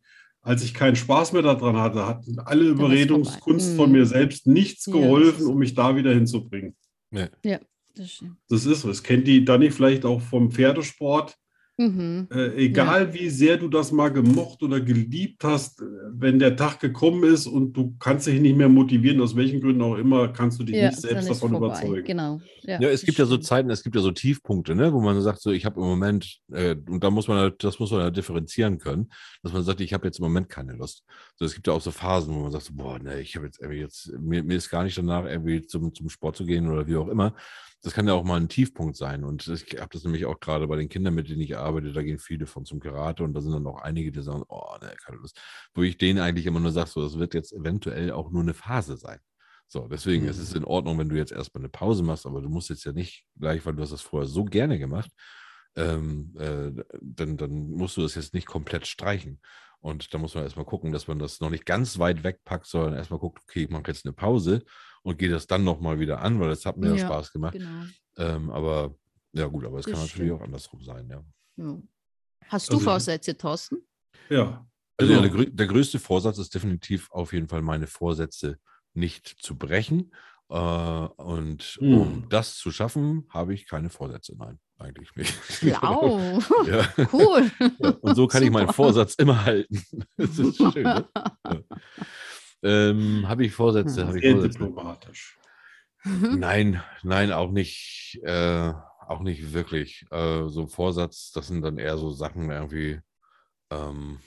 als ich keinen Spaß mehr daran hatte, hat alle war's Überredungskunst vorbei. von Mhm. mir selbst nichts Ja, geholfen, das ist- um mich da wieder hinzubringen. Nee. Ja, das stimmt. Das ist so. Das kennt die Dani vielleicht auch vom Pferdesport. Mhm. Äh, egal wie sehr du das mal gemocht oder geliebt hast, äh, wenn der Tag gekommen ist und du kannst dich nicht mehr motivieren, aus welchen Gründen auch immer, kannst du dich Ja, nicht selbst dann ist davon vorbei. überzeugen. Genau. Ja, Ja, es das gibt ja so stimmt. Zeiten, es gibt ja so Tiefpunkte, ne, wo man sagt, so ich habe im Moment, äh, und da muss man halt, das muss man halt differenzieren können, dass man sagt, ich habe jetzt im Moment keine Lust. So, es gibt ja auch so Phasen, wo man sagt, so, boah, ne, ich habe jetzt irgendwie jetzt, mir, mir ist gar nicht danach, irgendwie zum, zum Sport zu gehen oder wie auch immer. Das kann ja auch mal ein Tiefpunkt sein. Und ich habe das nämlich auch gerade bei den Kindern, mit denen ich arbeite, da gehen viele von zum Karate und da sind dann auch einige, die sagen, oh, ne, keine Lust. Wo ich denen eigentlich immer nur sage, so, das wird jetzt eventuell auch nur eine Phase sein. So, deswegen Mhm. ist es in Ordnung, wenn du jetzt erstmal eine Pause machst, aber du musst jetzt ja nicht gleich, weil du hast das vorher so gerne gemacht, ähm, äh, dann, dann musst du das jetzt nicht komplett streichen. Und da muss man erstmal gucken, dass man das noch nicht ganz weit wegpackt, sondern erstmal guckt, okay, ich mache jetzt eine Pause und gehe das dann nochmal wieder an, weil das hat mir ja, Ja, Spaß gemacht. Genau. Ähm, aber ja gut, aber es Das kann natürlich stimmt. auch andersrum sein, ja. Ja. Hast du Also- Vorsätze, Thorsten? Ja. Also ja, genau. der, grö- der größte Vorsatz ist definitiv auf jeden Fall, meine Vorsätze nicht zu brechen. Äh, und Hm. um das zu schaffen, habe ich keine Vorsätze. Nein, eigentlich nicht. Wow, Ja. cool. Ja, und so kann ich meinen Super. Vorsatz immer halten. Das ist schön, ne? Ja. Ähm, habe ich Vorsätze? Habe ich Sehr Vorsätze? diplomatisch. Nein, nein, auch nicht, äh, auch nicht wirklich. Äh, so ein Vorsatz, das sind dann eher so Sachen irgendwie, ähm,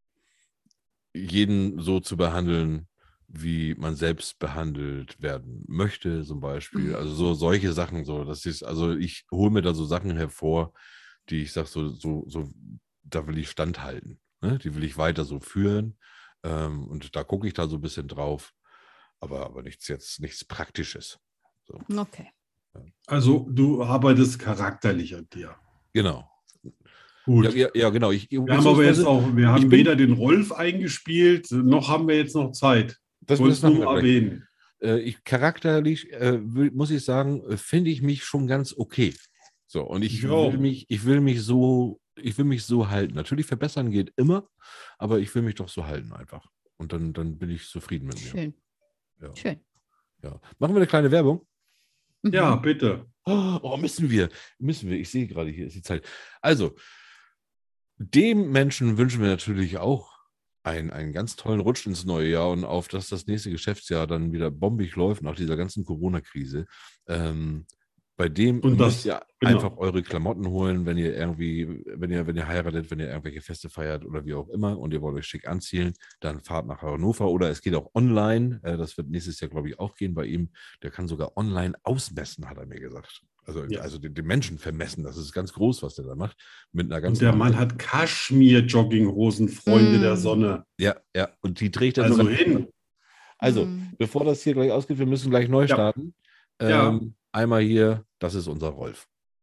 jeden so zu behandeln, wie man selbst behandelt werden möchte, zum Beispiel. Also so solche Sachen, so, das ist, also ich hole mir da so Sachen hervor, die ich sage, so, so, so, da will ich standhalten. Ne? Die will ich weiter so führen. Ähm, und da gucke ich da so ein bisschen drauf, aber, aber nichts jetzt, nichts Praktisches. So, Okay. Also du arbeitest charakterlich an dir. genau. Gut. Ja, ja, ja, genau. Ich, Wir haben aber jetzt beziehungsweise- auch, wir haben ich bin- weder den Rolf eingespielt, noch haben wir jetzt noch Zeit. Das, Wollte das es nur machen wir mal gleich. erwähnen. Äh, ich, charakterlich äh, will, muss ich sagen, äh, finde ich mich schon ganz okay. So, und ich Ich auch. will mich, ich will mich so, ich will mich so halten. Natürlich verbessern geht immer, aber ich will mich doch so halten einfach. Und dann, dann bin ich zufrieden mit mir. Schön. Ja, Schön. ja. Machen wir eine kleine Werbung? Mhm. Ja, bitte. Oh, müssen wir, müssen wir. Ich sehe gerade, hier ist die Zeit. Also, dem Menschen wünschen wir natürlich auch einen, einen ganz tollen Rutsch ins neue Jahr und auf, dass das nächste Geschäftsjahr dann wieder bombig läuft nach dieser ganzen Corona-Krise. Ähm, bei dem Und das- müsst ihr genau. einfach eure Klamotten holen, wenn ihr irgendwie, wenn ihr, wenn ihr heiratet, wenn ihr irgendwelche Feste feiert oder wie auch immer und ihr wollt euch schick anziehen, dann fahrt nach Hannover oder es geht auch online. Äh, das wird nächstes Jahr, glaube ich, auch gehen bei ihm. Der kann sogar online ausmessen, hat er mir gesagt. Also, Ja. also den, den Menschen vermessen. Das ist ganz groß, was der da macht. Mit einer Und ganz der Mann hat Kaschmir-Jogginghosen, Freunde Mm. der Sonne. Ja, ja. Und die trägt er Also sogar. hin. Also, Mm. bevor das hier gleich ausgeht, wir müssen gleich neu Ja. starten. Ja. Ähm, einmal hier, das ist unser Rolf.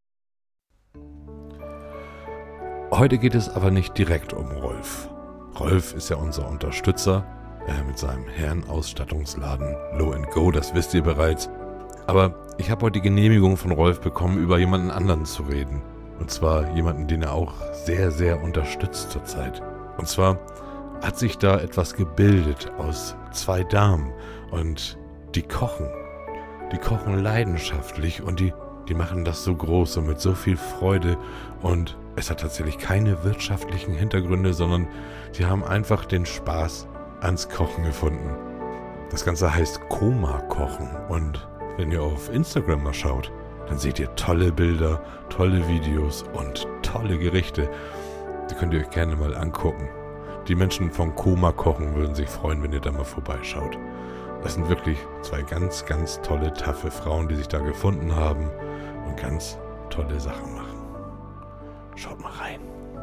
Heute geht es aber nicht direkt um Rolf. Rolf ist ja unser Unterstützer äh, mit seinem Herrenausstattungsladen Low and Go, das wisst ihr bereits. Aber ich habe heute die Genehmigung von Rolf bekommen, über jemanden anderen zu reden. Und zwar jemanden, den er auch sehr, sehr unterstützt zurzeit. Und zwar hat sich da etwas gebildet aus zwei Damen und die kochen. Die kochen leidenschaftlich und die, die machen das so groß und mit so viel Freude und es hat tatsächlich keine wirtschaftlichen Hintergründe, sondern sie haben einfach den Spaß ans Kochen gefunden. Das Ganze heißt Koma-Kochen und wenn ihr auf Instagram mal schaut, dann seht ihr tolle Bilder, tolle Videos und tolle Gerichte. Die könnt ihr euch gerne mal angucken. Die Menschen von Koma Kochen würden sich freuen, wenn ihr da mal vorbeischaut. Das sind wirklich zwei ganz, ganz tolle, taffe Frauen, die sich da gefunden haben und ganz tolle Sachen machen. Schaut mal rein.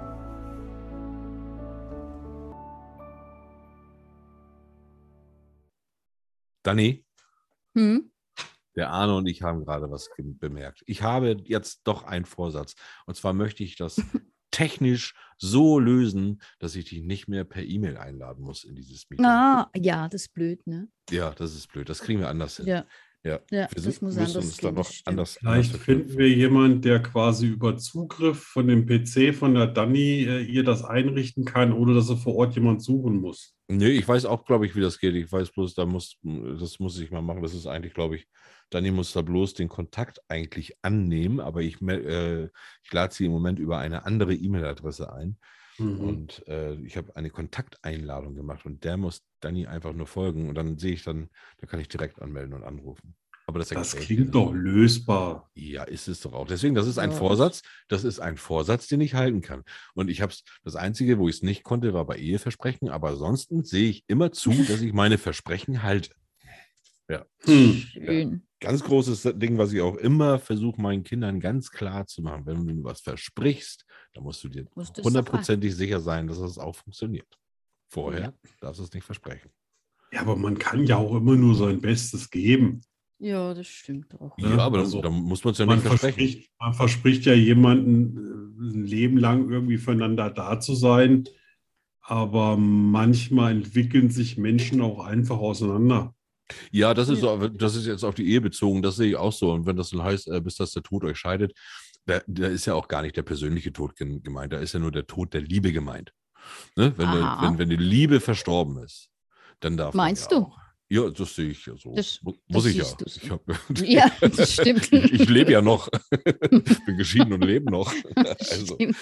Dani, Hm? der Arne und ich haben gerade was ge- bemerkt. Ich habe jetzt doch einen Vorsatz. Und zwar möchte ich das technisch so lösen, dass ich dich nicht mehr per E-Mail einladen muss in dieses Meeting. Ah, ja, das ist blöd, ne? Ja, das ist blöd. Das kriegen wir anders hin. Ja. Ja, Ja, wir das sind, muss müssen anders uns da gehen, noch das stimmt. anders, Vielleicht anders finden wir jemanden, der quasi über Zugriff von dem P C von der Dani äh, ihr das einrichten kann, ohne dass sie vor Ort jemand suchen muss. Nee, ich weiß auch, glaube ich, wie das geht. Ich weiß bloß, da muss, das muss ich mal machen. Das ist eigentlich, glaube ich, Dani muss da bloß den Kontakt eigentlich annehmen, aber ich, mel- äh, ich lade sie im Moment über eine andere E-Mail-Adresse ein. Mhm. Und äh, ich habe eine Kontakteinladung gemacht und der muss Dani einfach nur folgen und dann sehe ich dann, da kann ich direkt anmelden und anrufen. Aber das, Das erkläre ich klingt dir doch lösbar. Ja, ist es doch auch. Deswegen, das ist ein Ja, Vorsatz. Das ist ein Vorsatz, den ich halten kann. Und ich habe es, das Einzige, wo ich es nicht konnte, war bei Eheversprechen. Aber ansonsten sehe ich immer zu, dass ich meine Versprechen halte. Ja. Hm. Schön. Ganz großes Ding, was ich auch immer versuche, meinen Kindern ganz klar zu machen. Wenn du was versprichst, dann musst du dir Musst du es hundertprozentig sicher sein, dass es auch funktioniert. Vorher Ja. darfst du es nicht versprechen. Ja, aber man kann ja auch immer nur sein Bestes geben. Ja, das stimmt auch. Ja, Ja, aber also dann, dann muss man es ja Man nicht versprechen. verspricht, man verspricht ja jemanden äh, ein Leben lang irgendwie füreinander da zu sein, aber manchmal entwickeln sich Menschen auch einfach auseinander. Ja, das ist, Ja. so, das ist jetzt auf die Ehe bezogen, das sehe ich auch so. Und wenn das dann heißt, äh, bis dass der Tod euch scheidet, da, da ist ja auch gar nicht der persönliche Tod gen- gemeint, da ist ja nur der Tod der Liebe gemeint. Ne? Wenn, der, Aha. wenn, wenn die Liebe verstorben ist, dann darf man Meinst ja du? auch. Ja, das sehe ich ja so. Das- Mu- das Muss ich ja. siehst du so. Ich, hab, Ja, das stimmt. ich, ich lebe ja noch. Ich bin geschieden und lebe noch. Also, Stimmt.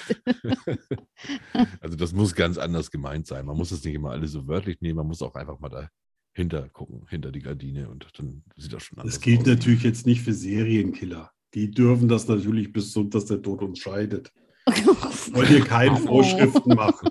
also das muss ganz anders gemeint sein. Man muss es nicht immer alles so wörtlich nehmen, man muss auch einfach mal dahinter gucken, hinter die Gardine und dann sieht das schon anders Das gilt aus. natürlich jetzt nicht für Serienkiller. Die dürfen das natürlich bis zum, dass der Tod uns scheidet. Wollen hier keine Hallo. Vorschriften machen.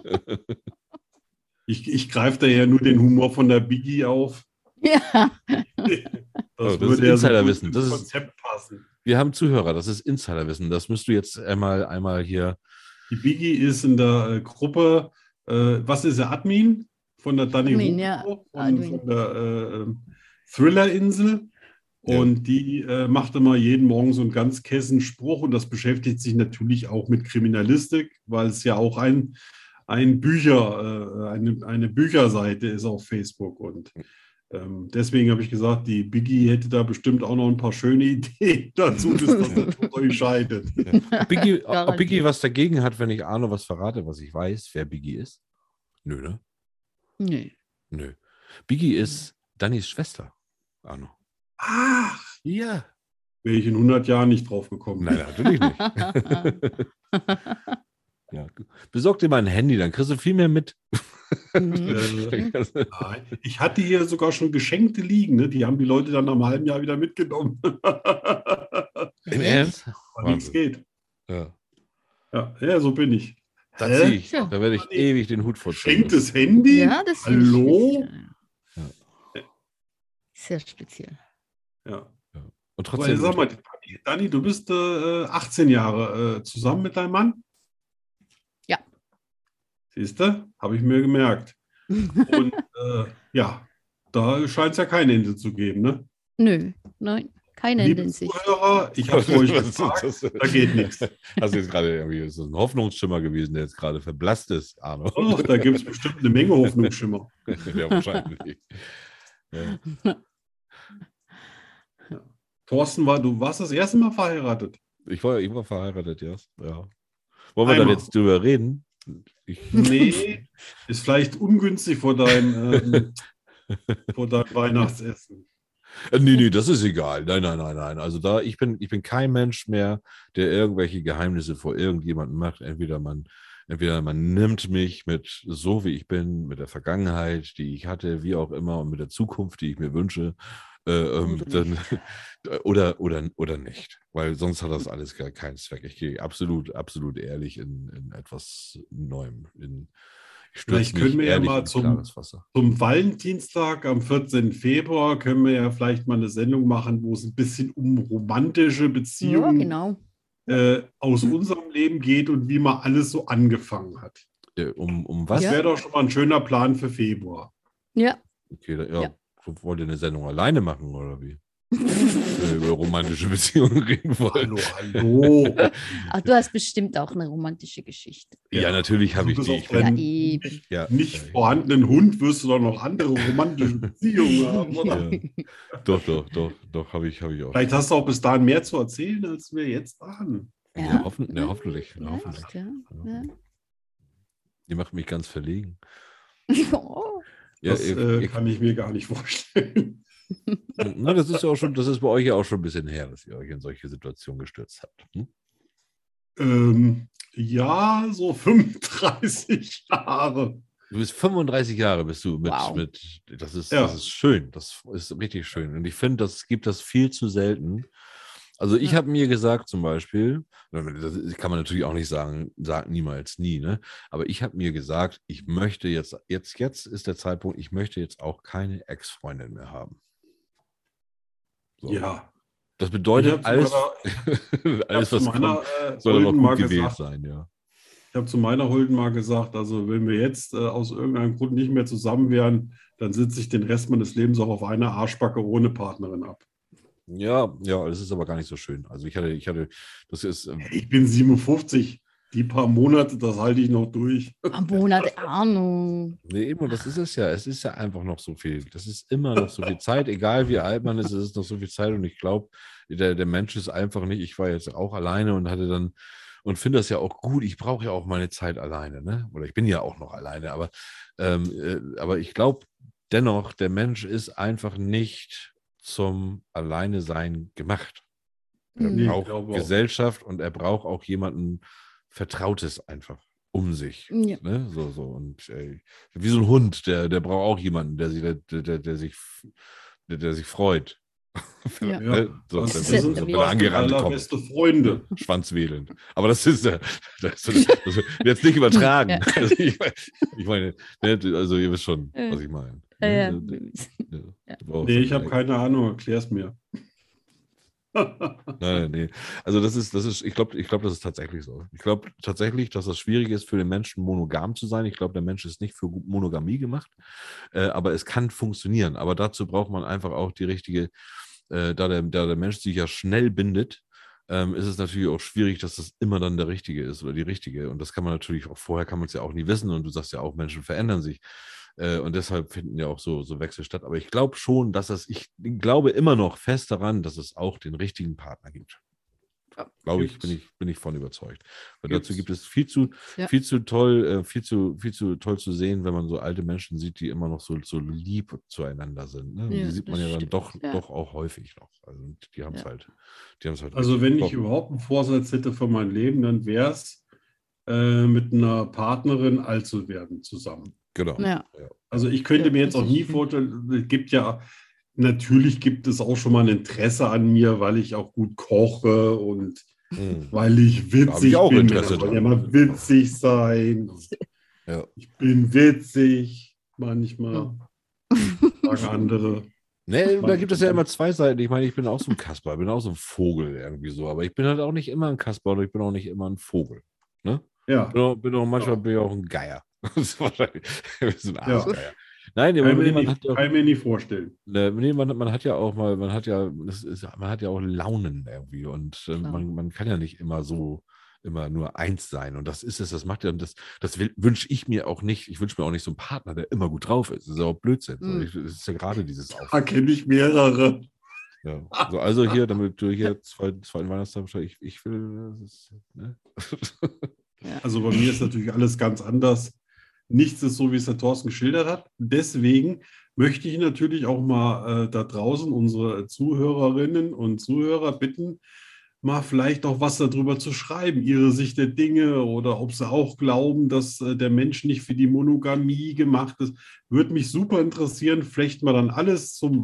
Ich, ich greife da ja nur den Humor von der Biggie auf. Ja. Das, Oh, das würde ist ja so gut Insiderwissen. ins Das ist- Konzept passen. Wir haben Zuhörer, das ist Insiderwissen. Das müsst du jetzt einmal, einmal hier. Die Biggie ist in der äh, Gruppe, äh, was ist der Admin? Von der Dani Admin, Rubio ja, und Admin. von der äh, Thriller-Insel. Ja. Und die äh, macht immer jeden Morgen so einen ganz kessen Spruch und das beschäftigt sich natürlich auch mit Kriminalistik, weil es ja auch ein, ein Bücher, äh, eine, eine Bücherseite ist auf Facebook. Und ähm, deswegen habe ich gesagt, die Biggie hätte da bestimmt auch noch ein paar schöne Ideen dazu, bis das der Tod euch scheidet. Ob Biggie, ob Garantiert. Biggie was dagegen hat, wenn ich Arno was verrate, was ich weiß, wer Biggie ist? Nö, ne? Nö. Nö. Biggie ist Dannys Schwester, Arno. Ach, Ja. wäre ich in hundert Jahren nicht drauf gekommen. Nein, natürlich nicht. Ja. Besorg dir mal ein Handy, dann kriegst du viel mehr mit. Mhm. Äh, Nein. Ich hatte hier sogar schon Geschenkte liegen, ne? Die haben die Leute dann nach einem halben Jahr wieder mitgenommen. Im Ernst? Weil nichts Wahnsinn. geht. Ja. Ja, ja, so bin ich. Da Hä? ziehe ich, Ja. da werde ich Nee. ewig den Hut vorziehen. Geschenktes Handy? Ja, das finde ich Hallo? speziell. Ja. Sehr speziell. Ja. Und Aber trotzdem. sag mal, Dani, Dani, du bist äh, achtzehn Jahre äh, zusammen mit deinem Mann? Ja. Siehst du? Habe ich mir gemerkt. Und äh, ja, da scheint es ja kein Ende zu geben, ne? Nö, nein, kein Ende Liebe in sich. Zuhörer, ich habe euch Was ist gefragt, das? da geht nichts. Hast du jetzt gerade irgendwie, ist das ein Hoffnungsschimmer gewesen, der jetzt gerade verblasst ist, Arno? Oh, da gibt es bestimmt eine Menge Hoffnungsschimmer. Ja, wahrscheinlich. Ja. Thorsten, war, du warst das erste Mal verheiratet. Ich war, ich war verheiratet, ja. ja. Wollen wir da Einmal. jetzt drüber reden? Ich, Nee, ist vielleicht ungünstig vor deinem, ähm, vor deinem Weihnachtsessen. Äh, nee, nee, das ist egal. Nein, nein, nein, nein. Also da, ich bin, ich bin kein Mensch mehr, der irgendwelche Geheimnisse vor irgendjemandem macht. Entweder man, entweder man nimmt mich mit so wie ich bin, mit der Vergangenheit, die ich hatte, wie auch immer, und mit der Zukunft, die ich mir wünsche. Äh, ähm, Oder dann, oder, oder, oder nicht. Weil sonst hat das alles gar keinen Zweck. Ich gehe absolut, absolut ehrlich in, in etwas Neuem. In, ich stürze Vielleicht mich können wir ja ehrlich mal in zum- klares Wasser. Zum Valentinstag am vierzehnten Februar können wir ja vielleicht mal eine Sendung machen, wo es ein bisschen um romantische Ja, Beziehungen genau. äh, aus unserem Leben geht und wie man alles so angefangen hat. Äh, Um, um Das was? Ja. wäre doch schon mal ein schöner Plan für Februar. Ja, Okay, da, ja. Ja. Wollt ihr eine Sendung alleine machen oder wie? wir über romantische Beziehungen reden wollen. Hallo, hallo. Ach, du hast bestimmt auch eine romantische Geschichte. Ja, Ja, natürlich habe ich also die. bis Ich auf Ja, bin, deinen eben. ja, nicht ja, vorhandenen Hund wirst du doch noch andere romantische Beziehungen haben, oder? ja. Doch, doch, doch, doch, habe ich, habe ich auch. Vielleicht hast du auch bis dahin mehr zu erzählen, als wir jetzt haben. Ja, Ja. hoffen, ja, hoffentlich. Ja, Ja, hoffentlich. echt, ja. Ja. Die macht mich ganz verlegen. Oh. Ja, Das ihr, äh, ihr, kann ich mir gar nicht vorstellen. na, das ist ja auch schon, das ist bei euch ja auch schon ein bisschen her, dass ihr euch in solche Situationen gestürzt habt. Hm? Ähm, ja, so fünfunddreißig Jahre. Du bist fünfunddreißig Jahre, bist du mit, Wow. mit das ist, Ja. das ist schön, das ist richtig schön. Und ich finde, das gibt das viel zu selten. Also ich Ja. habe mir gesagt zum Beispiel, das kann man natürlich auch nicht sagen, sagt niemals nie, ne? Aber ich habe mir gesagt, ich möchte jetzt, jetzt, jetzt ist der Zeitpunkt, ich möchte jetzt auch keine Ex-Freundin mehr haben. So. Ja. Das Ich bedeutet, habe zu alles, meiner, alles zu was meiner kommt, äh, soll dann noch Holden gut mal gewählt gesagt, sein, ja. ich habe zu meiner Holden mal gesagt, also wenn wir jetzt äh, aus irgendeinem Grund nicht mehr zusammen wären, dann sitze ich den Rest meines Lebens auch auf einer Arschbacke ohne Partnerin ab. Ja, ja, das ist aber gar nicht so schön. Also ich hatte, ich hatte, das ist, ähm, Ich bin siebenundfünfzig. Die paar Monate, das halte ich noch durch. Am Monat Ahnung. nee, eben, und das ist es ja. Es ist ja einfach noch so viel. Das ist immer noch so viel Zeit, egal wie alt man ist, es ist noch so viel Zeit. Und ich glaube, der, der Mensch ist einfach nicht, ich war jetzt auch alleine und hatte dann, und finde das ja auch gut. Ich brauche ja auch meine Zeit alleine, ne? Oder ich bin ja auch noch alleine, aber, ähm, äh, aber ich glaube dennoch, der Mensch ist einfach nicht zum Alleine-Sein gemacht. Er Nee, ich braucht glaube auch. Gesellschaft und er braucht auch jemanden Vertrautes einfach um sich. Ja. Ne? So, so. Und äh, wie so ein Hund, der, der braucht auch jemanden, der, sich- der, der, der, sich, der, der sich freut. Ja. Ne? So, das wenn, ist ja wenn, der wenn er angerannt kommt. allerbeste Freunde. Schwanzwedelnd. Aber das ist, äh, das ist das wird jetzt nicht übertragen. Ja. Also ich, ich meine, ne, also ihr wisst schon, was ich meine. Ja, Ne? ja. Du- Ja. du brauchst Nee, dann ich habe eine- keine Ahnung, erklär's mir. Nein, nee. Also das ist, das ist, ich glaube, ich glaube, das ist tatsächlich so. Ich glaube tatsächlich, dass das schwierig ist für den Menschen, monogam zu sein. Ich glaube, der Mensch ist nicht für Monogamie gemacht, äh, aber es kann funktionieren. Aber dazu braucht man einfach auch die richtige, äh, da, der, da der Mensch sich ja schnell bindet, ähm, ist es natürlich auch schwierig, dass das immer dann der Richtige ist oder die Richtige. Und das kann man natürlich auch vorher, kann man es ja auch nie wissen. Und du sagst ja auch, Menschen verändern sich. Äh, und deshalb finden ja auch so, so Wechsel statt. Aber ich glaube schon, dass es, ich glaube immer noch fest daran, dass es auch den richtigen Partner gibt. Glaube ich, bin ich, bin ich von überzeugt. Weil dazu Gibt's. gibt es viel zu, Ja. viel zu toll, äh, viel zu, viel zu toll zu sehen, wenn man so alte Menschen sieht, die immer noch so, so lieb zueinander sind. Ne? Und Ja, die sieht das man ja dann stimmt, doch, ja. doch auch häufig noch. Also die haben es Ja. halt, die haben es halt. Also richtig wenn ich getroffen. überhaupt einen Vorsatz hätte für mein Leben, dann wäre es, äh, mit einer Partnerin alt zu werden zusammen. Genau. Ja. Also ich könnte Ja, mir jetzt das auch ist nie schön. vorstellen, es gibt ja, natürlich gibt es auch schon mal ein Interesse an mir, weil ich auch gut koche und Mhm. weil ich Da hab witzig ich auch bin. Interesse Männer wollen dran. ja mal witzig sein. Ja. Ich bin witzig manchmal, Hm. sagen andere. Ne, da gibt es ja immer zwei Seiten. Ich meine, ich bin auch so ein Kasper, bin auch so ein Vogel irgendwie so. Aber ich bin halt auch nicht immer ein Kasper oder ich bin auch nicht immer ein Vogel. Ne? Ja, Bin auch, bin auch, manchmal Ja. bin ich auch ein Geier. Das ist wahrscheinlich so ein Ja. Aasgeier. Nein, aber kann, mir man nie, hat ja auch, kann mir nie vorstellen. ne, nee, man, man hat ja auch mal, man hat ja, das ist, man hat ja auch Launen irgendwie und äh, Klar. man, man kann ja nicht immer so, immer nur eins sein. Und das ist es, das macht ja, das, das wünsche ich mir auch nicht. Ich wünsche mir auch nicht so einen Partner, der immer gut drauf ist. Das ist ja auch Blödsinn. So, Mhm. ich, das ist ja gerade dieses Da Auf. kenne ich mehrere. Ja. So, also hier, damit du hier zwei, zweiten Weihnachtstag, ich, ich will, das ist, ne? Also bei mir ist natürlich alles ganz anders. Nichts ist so, wie es der Thorsten geschildert hat. Deswegen möchte ich natürlich auch mal äh, da draußen unsere Zuhörerinnen und Zuhörer bitten, mal vielleicht auch was darüber zu schreiben, ihre Sicht der Dinge oder ob sie auch glauben, dass äh, der Mensch nicht für die Monogamie gemacht ist. Würde mich super interessieren. Flechten wir dann alles zum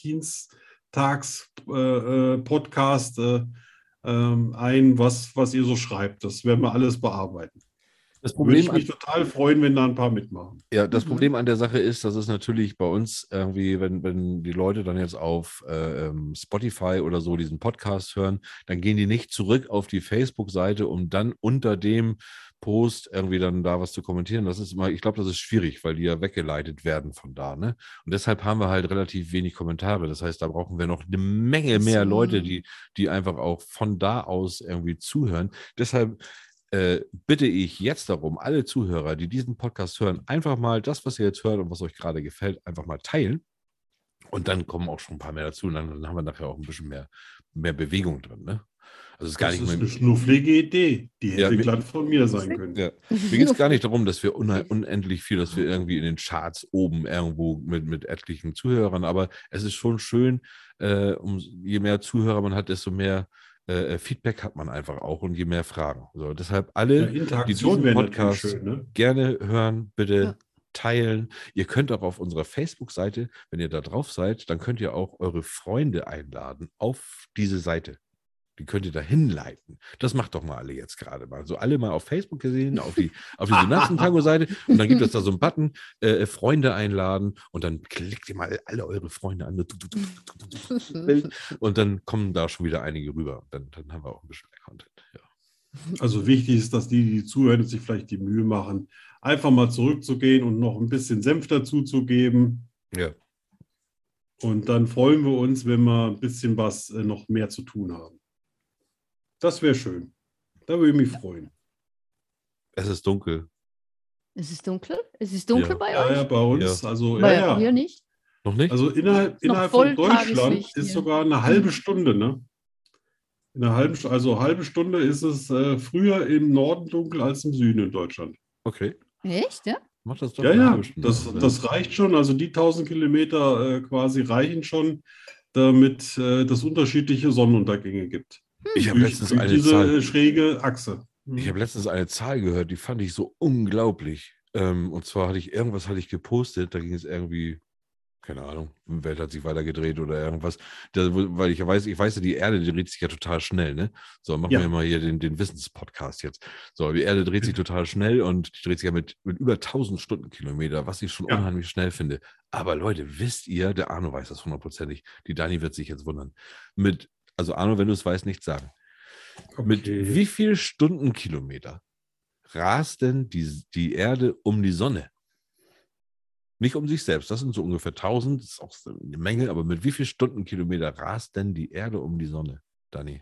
Valentinstags-Podcast äh, äh, ähm, ein, was, was ihr so schreibt. Das werden wir alles bearbeiten. Das Würde Problem ich mich an, total freuen, wenn da ein paar mitmachen. ja, das Mhm. Problem an der Sache ist, dass es natürlich bei uns irgendwie, wenn, wenn die Leute dann jetzt auf äh, ähm, Spotify oder so diesen Podcast hören, dann gehen die nicht zurück auf die Facebook-Seite, um dann unter dem Post irgendwie dann da was zu kommentieren, das ist immer, ich glaube, das ist schwierig, weil die ja weggeleitet werden von da, ne? Und deshalb haben wir halt relativ wenig Kommentare. Das heißt, da brauchen wir noch eine Menge mehr So. Leute, die, die einfach auch von da aus irgendwie zuhören. Deshalb äh, bitte ich jetzt darum, alle Zuhörer, die diesen Podcast hören, einfach mal das, was ihr jetzt hört und was euch gerade gefällt, einfach mal teilen. Und dann kommen auch schon ein paar mehr dazu und dann, dann haben wir nachher auch ein bisschen mehr, mehr Bewegung drin, ne? Also es ist gar Das nicht ist mehr. eine schnufflige Idee. Die hätte Ja, mir- glatt von mir sein können. Ja. Mir geht es gar nicht darum, dass wir une- unendlich viel, dass wir irgendwie in den Charts oben irgendwo mit, mit etlichen Zuhörern, aber es ist schon schön, äh, um, je mehr Zuhörer man hat, desto mehr äh, Feedback hat man einfach auch und je mehr Fragen. So, deshalb alle, Ja, die Interaktion diesen wäre natürlich Podcast schön, ne? gerne hören, bitte Ja. teilen. Ihr könnt auch auf unserer Facebook-Seite, wenn ihr da drauf seid, dann könnt ihr auch eure Freunde einladen auf diese Seite. Die könnt ihr da hinleiten. Das macht doch mal alle jetzt gerade mal. So alle mal auf Facebook gesehen, auf die, auf die Synapsen-Tango-Seite und dann gibt es da so einen Button, äh, Freunde einladen und dann klickt ihr mal alle eure Freunde an und dann kommen da schon wieder einige rüber. Dann, dann haben wir auch ein bisschen mehr Content. Ja. Also wichtig ist, dass die, die zuhören, sich vielleicht die Mühe machen, einfach mal zurückzugehen und noch ein bisschen Senf dazuzugeben. Ja. Und dann freuen wir uns, wenn wir ein bisschen was äh, noch mehr zu tun haben. Das wäre schön. Da würde ich mich freuen. Es ist dunkel. Es ist dunkel? Es ist dunkel Ja. bei Ja, euch? ja, bei uns. Ja. Also, Bei ja, hier ja. nicht? Noch nicht? Also innerhalb, Ist noch innerhalb von Deutschland Volltageslicht ist hier. sogar eine halbe Stunde, ne? In einer halben, St- also halbe Stunde ist es äh, früher im Norden dunkel als im Süden in Deutschland. Okay. Echt, ja? Mach das doch Ja, eine ja, halbe Stunde. das, das reicht schon. Also die tausend Kilometer äh, quasi reichen schon, damit äh, es unterschiedliche Sonnenuntergänge gibt. Ich habe Durch, letztens durch eine diese Zahl. äh, schräge Achse. Hm. Ich habe letztens eine Zahl gehört, die fand ich so unglaublich. Ähm, und zwar hatte ich irgendwas hatte ich gepostet, da ging es irgendwie, keine Ahnung, die Welt hat sich weiter gedreht oder irgendwas. Da, wo- weil ich ja weiß, ich weiß ja, die Erde, die dreht sich ja total schnell, ne? So, machen Ja. wir mal hier den, den Wissenspodcast jetzt. So, die Erde dreht sich total schnell und die dreht sich ja mit, mit über tausend Stundenkilometer, was ich schon Ja. unheimlich schnell finde. Aber Leute, wisst ihr, der Arno weiß das hundertprozentig, die Dani wird sich jetzt wundern. Mit, also Arno, wenn du es weißt, nichts sagen. Mit Okay. wie viel Stundenkilometer rast denn die, die Erde um die Sonne? Nicht um sich selbst, das sind so ungefähr tausend, das ist auch so eine Menge, aber mit wie viel Stundenkilometer rast denn die Erde um die Sonne, Dani?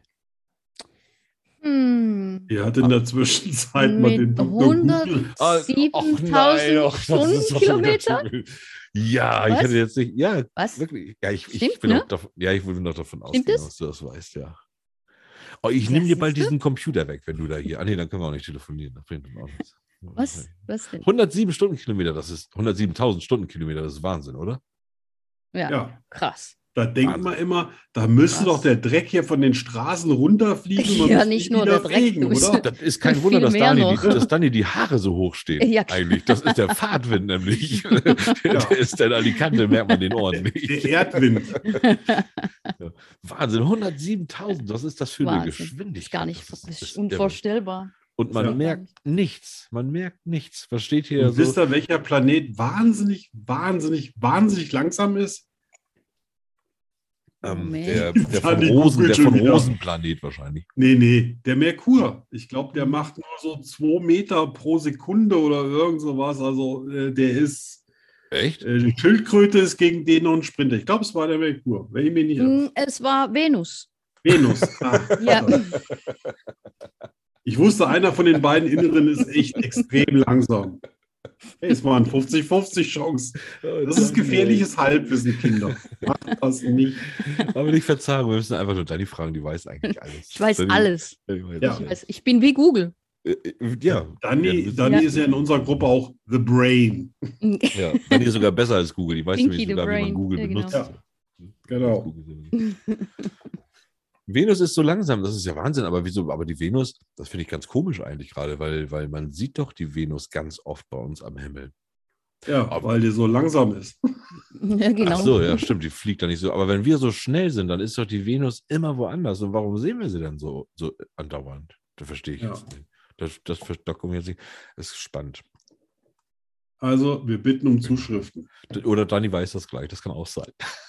Hm. Ihr hattet in der Zwischenzeit mal Mit den Doktor Google. Ah, siebentausend Stundenkilometer? Ja, ich Was? hätte jetzt nicht, ja, Was? wirklich, ja, ich, ich Stimmt, bin ne? auch davon, ja, ich will noch davon Stimmt ausgehen, es? dass du das weißt, ja. Oh, ich Ja, nehme dir bald siehst du? diesen Computer weg, wenn du da hier, ah nee, dann können wir auch nicht telefonieren. Das bringt uns auch nichts. Was? Was denn? hundertsieben Stundenkilometer, das ist hundertsiebentausend Stundenkilometer, das ist Wahnsinn, oder? Ja, Ja, krass. da denkt Wahnsinn. man immer, da müsste Krass. doch der Dreck hier von den Straßen runterfliegen. Man Ja, müsste nicht ihn nur wieder der Dreck, fegen, du bist- oder? Das ist kein Viel Wunder, dass mehr Dani, die, noch. dass Dani die Haare so hoch stehen. Ja, klar. Eigentlich. Das ist der Fahrtwind nämlich. Der ist der Alicante, merkt man den Ohren Der, nicht. der Erdwind. Wahnsinn, hundertsiebentausend, was ist das für eine Wahnsinn. Geschwindigkeit? Ist gar nicht Das ist- das das ist ist irre. unvorstellbar. Und man Ja. merkt nichts. Man merkt nichts. Was steht hier Und so? wisst ihr, welcher Planet wahnsinnig, wahnsinnig, wahnsinnig langsam ist? Ähm, Moment. der, der von Dani Rosen, der googelt schon von wieder. Rosenplanet wahrscheinlich. Nee, nee, der Merkur. Ich glaube, der macht nur so zwei Meter pro Sekunde oder irgend sowas. Also äh, der ist, Echt? äh, die Schildkröte ist gegen den noch ein Sprinter. Ich glaube, es war der Merkur. Wenn ich mich nicht irre. Hm, Es war Venus. Venus. Ah. Ja. Ich wusste, einer von den beiden Inneren ist echt extrem langsam. Hey, es waren fünfzig fünfzig Chance. Das ist gefährliches Halbwissen, Kinder. Macht das nicht. Aber nicht verzagen, wir müssen einfach nur Dani fragen, die weiß eigentlich alles. Ich weiß Dani- alles. Dani weiß Ja. Ich, weiß, ich bin wie Google. Äh, äh, Ja, Dani, ja, du bist- Dani Ja. ist ja in unserer Gruppe auch The Brain. ja, Dani ist sogar besser als Google. Die weiß Pinky nämlich the sogar, wie man Brain. Google Ja, genau. benutzt. Ja, genau. Venus ist so langsam, das ist ja Wahnsinn, aber wieso? Aber die Venus, das finde ich ganz komisch eigentlich gerade, weil, weil man sieht doch die Venus ganz oft bei uns am Himmel. Ja, weil die so langsam ist. Ja, genau. Ach so, ja, stimmt, die fliegt da nicht so. Aber wenn wir so schnell sind, dann ist doch die Venus immer woanders. Und warum sehen wir sie dann so, so andauernd? Das verstehe ich Ja. jetzt nicht. Das, das, da komme ich jetzt nicht. Das ist spannend. Also, wir bitten um Zuschriften. Oder Dani weiß das gleich, das kann auch sein.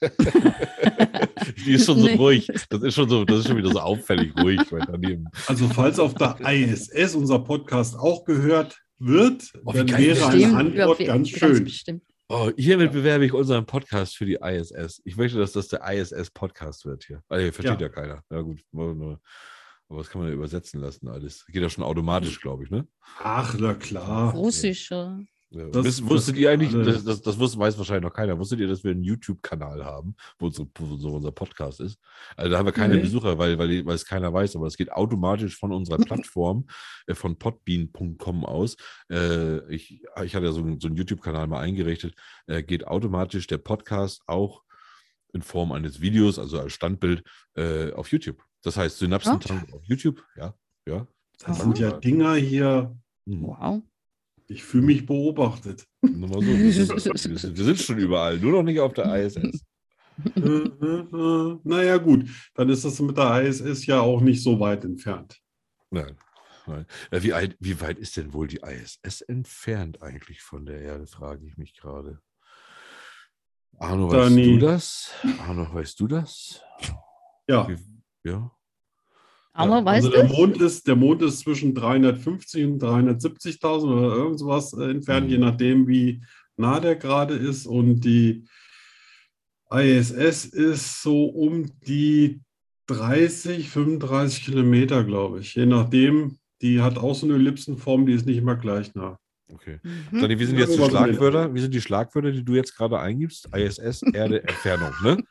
Die ist schon so Nee. ruhig. Das ist schon so, das ist schon wieder so auffällig ruhig. Weil daneben, Also falls auf der I S S unser Podcast auch gehört wird, Oh, wie dann geil wäre ist eine das? Antwort Ja, ganz ganz schön. bestimmt. oh, hiermit bewerbe ich unseren Podcast für die I S S. Ich möchte, dass das der I S S-Podcast wird hier. Also, hier versteht ja. Ja. keiner. Ja gut, aber was kann man da übersetzen lassen alles? Geht ja schon automatisch, glaube ich, ne? Ach, na klar. Russischer. Ja. Das- Wisst- das wusstet ihr eigentlich, alle. das, das, das wusste, weiß wahrscheinlich noch keiner, wusstet ihr, dass wir einen YouTube-Kanal haben, wo, unsere, wo so unser Podcast ist? Also da haben wir keine Nee. Besucher, weil, weil, weil es keiner weiß, aber es geht automatisch von unserer Plattform, äh, von podbean punkt com aus. Äh, ich, ich hatte ja so, einen- so einen YouTube-Kanal mal eingerichtet, äh, geht automatisch der Podcast auch in Form eines Videos, also als Standbild, äh, auf YouTube. Das heißt, Synapsentank auf YouTube, ja, ja. Das sind ja Dinger hier. Mhm. Wow. Ich fühle mich beobachtet. Nur mal so, wir, sind, wir, sind, wir sind schon überall, nur noch nicht auf der I S S. Äh, äh, äh. Naja, gut. Dann ist das mit der I S S ja auch nicht so weit entfernt. Nein. Nein. Ja, wie, alt, wie weit ist denn wohl die I S S entfernt eigentlich von der Erde, frage ich mich gerade. Arno, weißt Dani. du das? Arno, weißt du das? Ja. Wie, ja. Aber Ja, weißt also der du? Mond ist, der Mond ist zwischen dreihundertfünfzig und dreihundertsiebzigtausend oder irgendwas äh, entfernt, Mhm. je nachdem, wie nah der gerade ist. Und die I S S ist so um die dreißig, fünfunddreißig Kilometer, glaube ich. Je nachdem, die hat auch so eine Ellipsenform, die ist nicht immer gleich nah. Okay. Mhm. Dani, wie sind jetzt die Irgendwas mit- Schlagwörter? Wie sind die Schlagwörter, die du jetzt gerade eingibst? I S S, Erde, Entfernung, ne?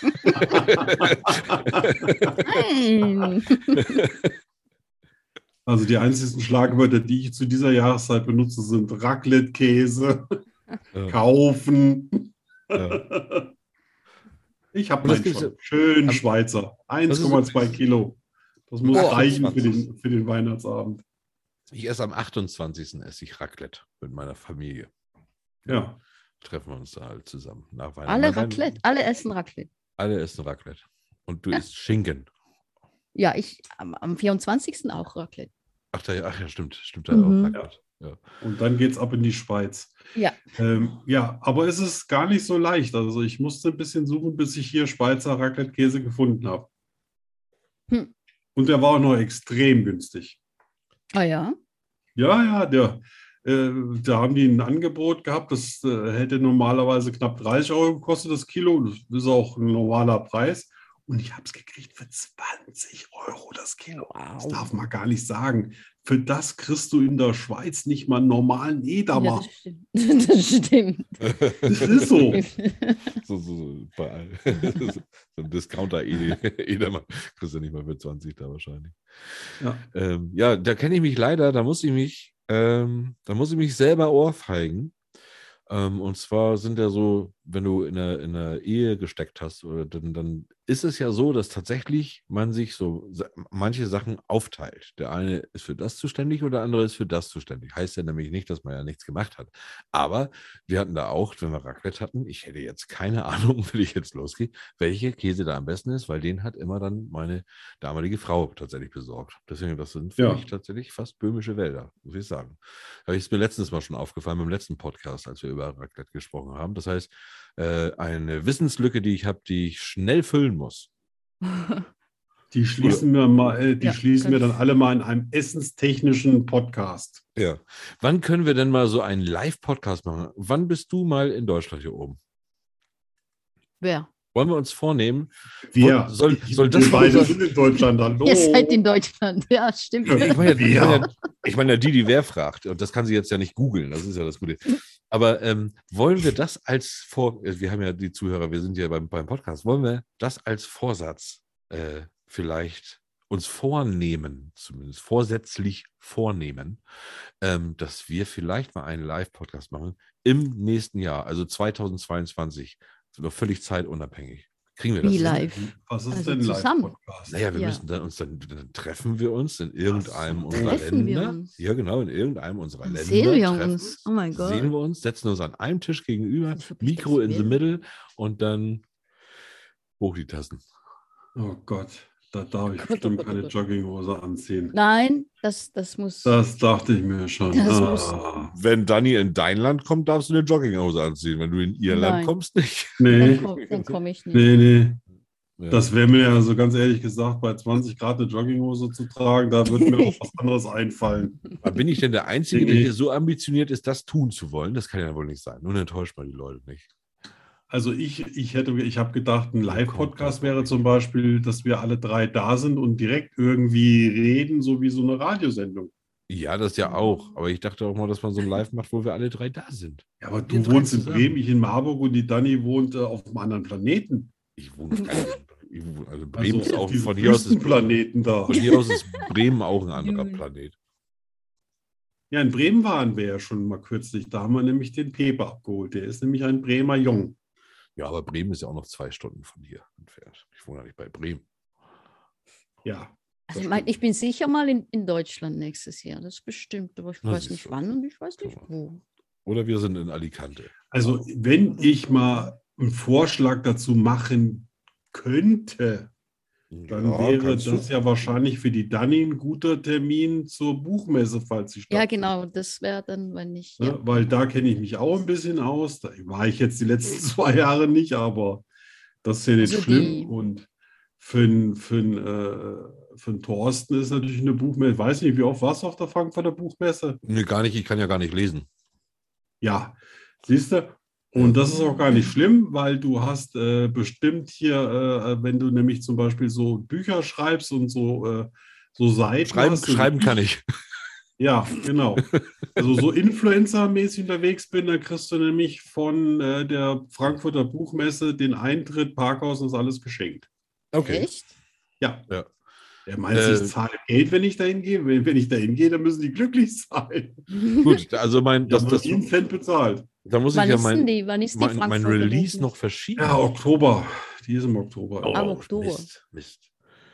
Nein. Also die einzigen Schlagwörter, die ich zu dieser Jahreszeit benutze, sind Raclette-Käse, Ja. kaufen. Ja. Ich habe Und das meinen gibt's schon. ja- Schön Am- Schweizer. Das eins ist- Komma zwei Kilo. Das muss Boah. reichen für den, für den Weihnachtsabend. Ich esse am achtundzwanzigsten esse ich Raclette mit meiner Familie. Ja. Treffen wir uns da halt zusammen. Nach Weihnachten. Alle Mein- Raclette, alle essen Raclette. Alle essen Raclette. Und du isst Schinken. Ja, ich am, am vierundzwanzigsten auch Raclette. Ach, da, ach ja, stimmt. Stimmt da Mhm. auch Raclette. Ja. Und dann geht's ab in die Schweiz. Ja. Ähm, ja, aber es ist gar nicht so leicht. Also ich musste ein bisschen suchen, bis ich hier Schweizer Raclette-Käse gefunden habe. Hm. Und der war auch noch extrem günstig. Ah ja. Ja, ja, der, äh, da haben die ein Angebot gehabt, das äh, hätte normalerweise knapp dreißig Euro gekostet, das Kilo. Das ist auch ein normaler Preis. Und ich habe es gekriegt für zwanzig Euro das Kilo. Das darf man gar nicht sagen. Für das kriegst du in der Schweiz nicht mal einen normalen Ja, Edamer. das stimmt. Das stimmt. Das ist so. so, so, so, bei allen. so ein Discounter Edelmann kriegst du nicht mal für zwanzig da wahrscheinlich. Ja. Ähm, ja, da kenne ich mich leider, da muss ich mich, ähm, da muss ich mich selber ohrfeigen. Ähm, und zwar sind ja so, wenn du in einer, in einer Ehe gesteckt hast, oder dann, dann ist es ja so, dass tatsächlich man sich so sa- manche Sachen aufteilt. Der eine ist für das zuständig und der andere ist für das zuständig. Heißt ja nämlich nicht, dass man ja nichts gemacht hat. Aber wir hatten da auch, wenn wir Raclette hatten, ich hätte jetzt keine Ahnung, wenn ich jetzt losgehe, welche Käse da am besten ist, weil den hat immer dann meine damalige Frau tatsächlich besorgt. Deswegen, das sind für Ja. mich tatsächlich fast böhmische Wälder, muss ich sagen. Da ist mir letztens mal schon aufgefallen beim letzten Podcast, als wir über Raclette gesprochen haben. Das heißt, äh, eine Wissenslücke, die ich habe, die ich schnell füllen muss. Die schließen wir mal, äh, die Ja, schließen wir dann ganz- alle mal in einem essenstechnischen Podcast. Ja. Wann können wir denn mal so einen Live-Podcast machen? Wann bist du mal in Deutschland hier oben? Wer? Wollen wir uns vornehmen? Wir, Soll- ich, soll das wir beide unser- sind in Deutschland. Hallo. Ihr seid in Deutschland. Ja, stimmt. Ja. Ich meine, ja, ich Wer? meine, ja, ich meine ja die, die wer fragt. Und das kann sie jetzt ja nicht googeln. Das ist ja das Gute. Aber ähm, wollen wir das als Vor... Wir haben ja die Zuhörer, wir sind ja beim, beim Podcast. Wollen wir das als Vorsatz äh, vielleicht uns vornehmen, zumindest vorsätzlich vornehmen, ähm, dass wir vielleicht mal einen Live-Podcast machen im nächsten Jahr, also zweitausendzweiundzwanzig, noch völlig zeitunabhängig. Kriegen wir das Wie hin? live? Was ist Also denn zusammen. Live-Podcast? Naja, wir Ja. müssen dann uns dann, dann treffen wir uns in irgendeinem so, unserer treffen wir Länder. uns. Ja, genau, in irgendeinem unserer Dann Länder. sehen wir treffen uns. Oh mein Gott. Sehen wir uns, setzen uns an einem Tisch gegenüber, Das ist wirklich Mikro das in the Bild. middle und dann hoch die Tassen. Oh Gott. Da darf ich Gott, bestimmt oh Gott, oh keine Gott. Jogginghose anziehen. Nein, das, das muss. Das dachte ich mir schon. Das muss- Ah, Wenn Dani in dein Land kommt, darfst du eine Jogginghose anziehen. Wenn du in ihr Land Nein. kommst, nicht. Dann nee, komme komm ich nicht. nee, nee. Ja. Das wäre mir ja so ganz ehrlich gesagt, bei zwanzig Grad eine Jogginghose zu tragen, da würde mir auch was anderes einfallen. Aber bin ich denn der Einzige, der Nee. hier so ambitioniert ist, das tun zu wollen? Das kann ja wohl nicht sein. Nun enttäuscht man die Leute nicht. Also ich, ich hätte, ich habe gedacht, ein Live-Podcast wäre zum Beispiel, dass wir alle drei da sind und direkt irgendwie reden, so wie so eine Radiosendung. Ja, das ja auch. Aber ich dachte auch mal, dass man so ein Live macht, wo wir alle drei da sind. Ja, aber Wir du drei wohnst in zusammen. Bremen, ich in Marburg und die Dani wohnt äh, auf einem anderen Planeten. Ich wohne gar nicht in- ich wohne- Also Bremen Also ist auf auch diesem von hier aus ist, Wüstenplaneten da. von hier aus ist Bremen auch ein anderer Null. Planet. Ja, in Bremen waren wir ja schon mal kürzlich. Da haben wir nämlich den Pepe abgeholt. Der ist nämlich ein Bremer Jung. Ja, aber Bremen ist ja auch noch zwei Stunden von hier entfernt. Ich wohne ja nicht bei Bremen. Ja. Also ich, mein, ich bin sicher mal in, in Deutschland nächstes Jahr. Das ist bestimmt. Aber ich Na, weiß siehst nicht du. wann und ich weiß nicht Guck wo. Oder wir sind in Alicante. Also, wenn ich mal einen Vorschlag dazu machen könnte, dann Ja, wäre kannst das du. ja wahrscheinlich für die Dani ein guter Termin zur Buchmesse, falls sie Ja, stattfindet. genau. Das wäre dann, wenn ich. Ne? Ja. Weil da kenne ich mich auch ein bisschen aus. Da war ich jetzt die letzten zwei Jahre nicht, aber das ist ja nicht Also schlimm. die- Und für den für den, äh, für den Thorsten ist natürlich eine Buchmesse. Ich weiß nicht, wie oft warst du auf der Frankfurter Buchmesse? Nee, gar nicht. Ich kann ja gar nicht lesen. Ja, siehst du? Und das ist auch gar nicht schlimm, weil du hast äh, bestimmt hier, äh, wenn du nämlich zum Beispiel so Bücher schreibst und so, äh, so Seiten Schreiben, hast, so wie schreiben kann ich. ich. Ja, genau. Also so Influencer-mäßig unterwegs bin, dann kriegst du nämlich von äh, der Frankfurter Buchmesse den Eintritt, Parkhaus und ist alles geschenkt. Okay. Echt? Ja. Ja. Er meint, Äh, ich zahle Geld, wenn ich dahin gehe. Wenn, wenn ich dahin gehe, dann müssen die glücklich sein. Gut, also mein, Das, das, das das, nie einen Cent bezahlt. da muss Wann ich ja ist denn mein, die? Wann ist die mein, mein Frankfurter Release Buchmesse? noch verschieben. Ja, Oktober. Die ist im Oktober. Oh, Am Oktober. Mist, Mist.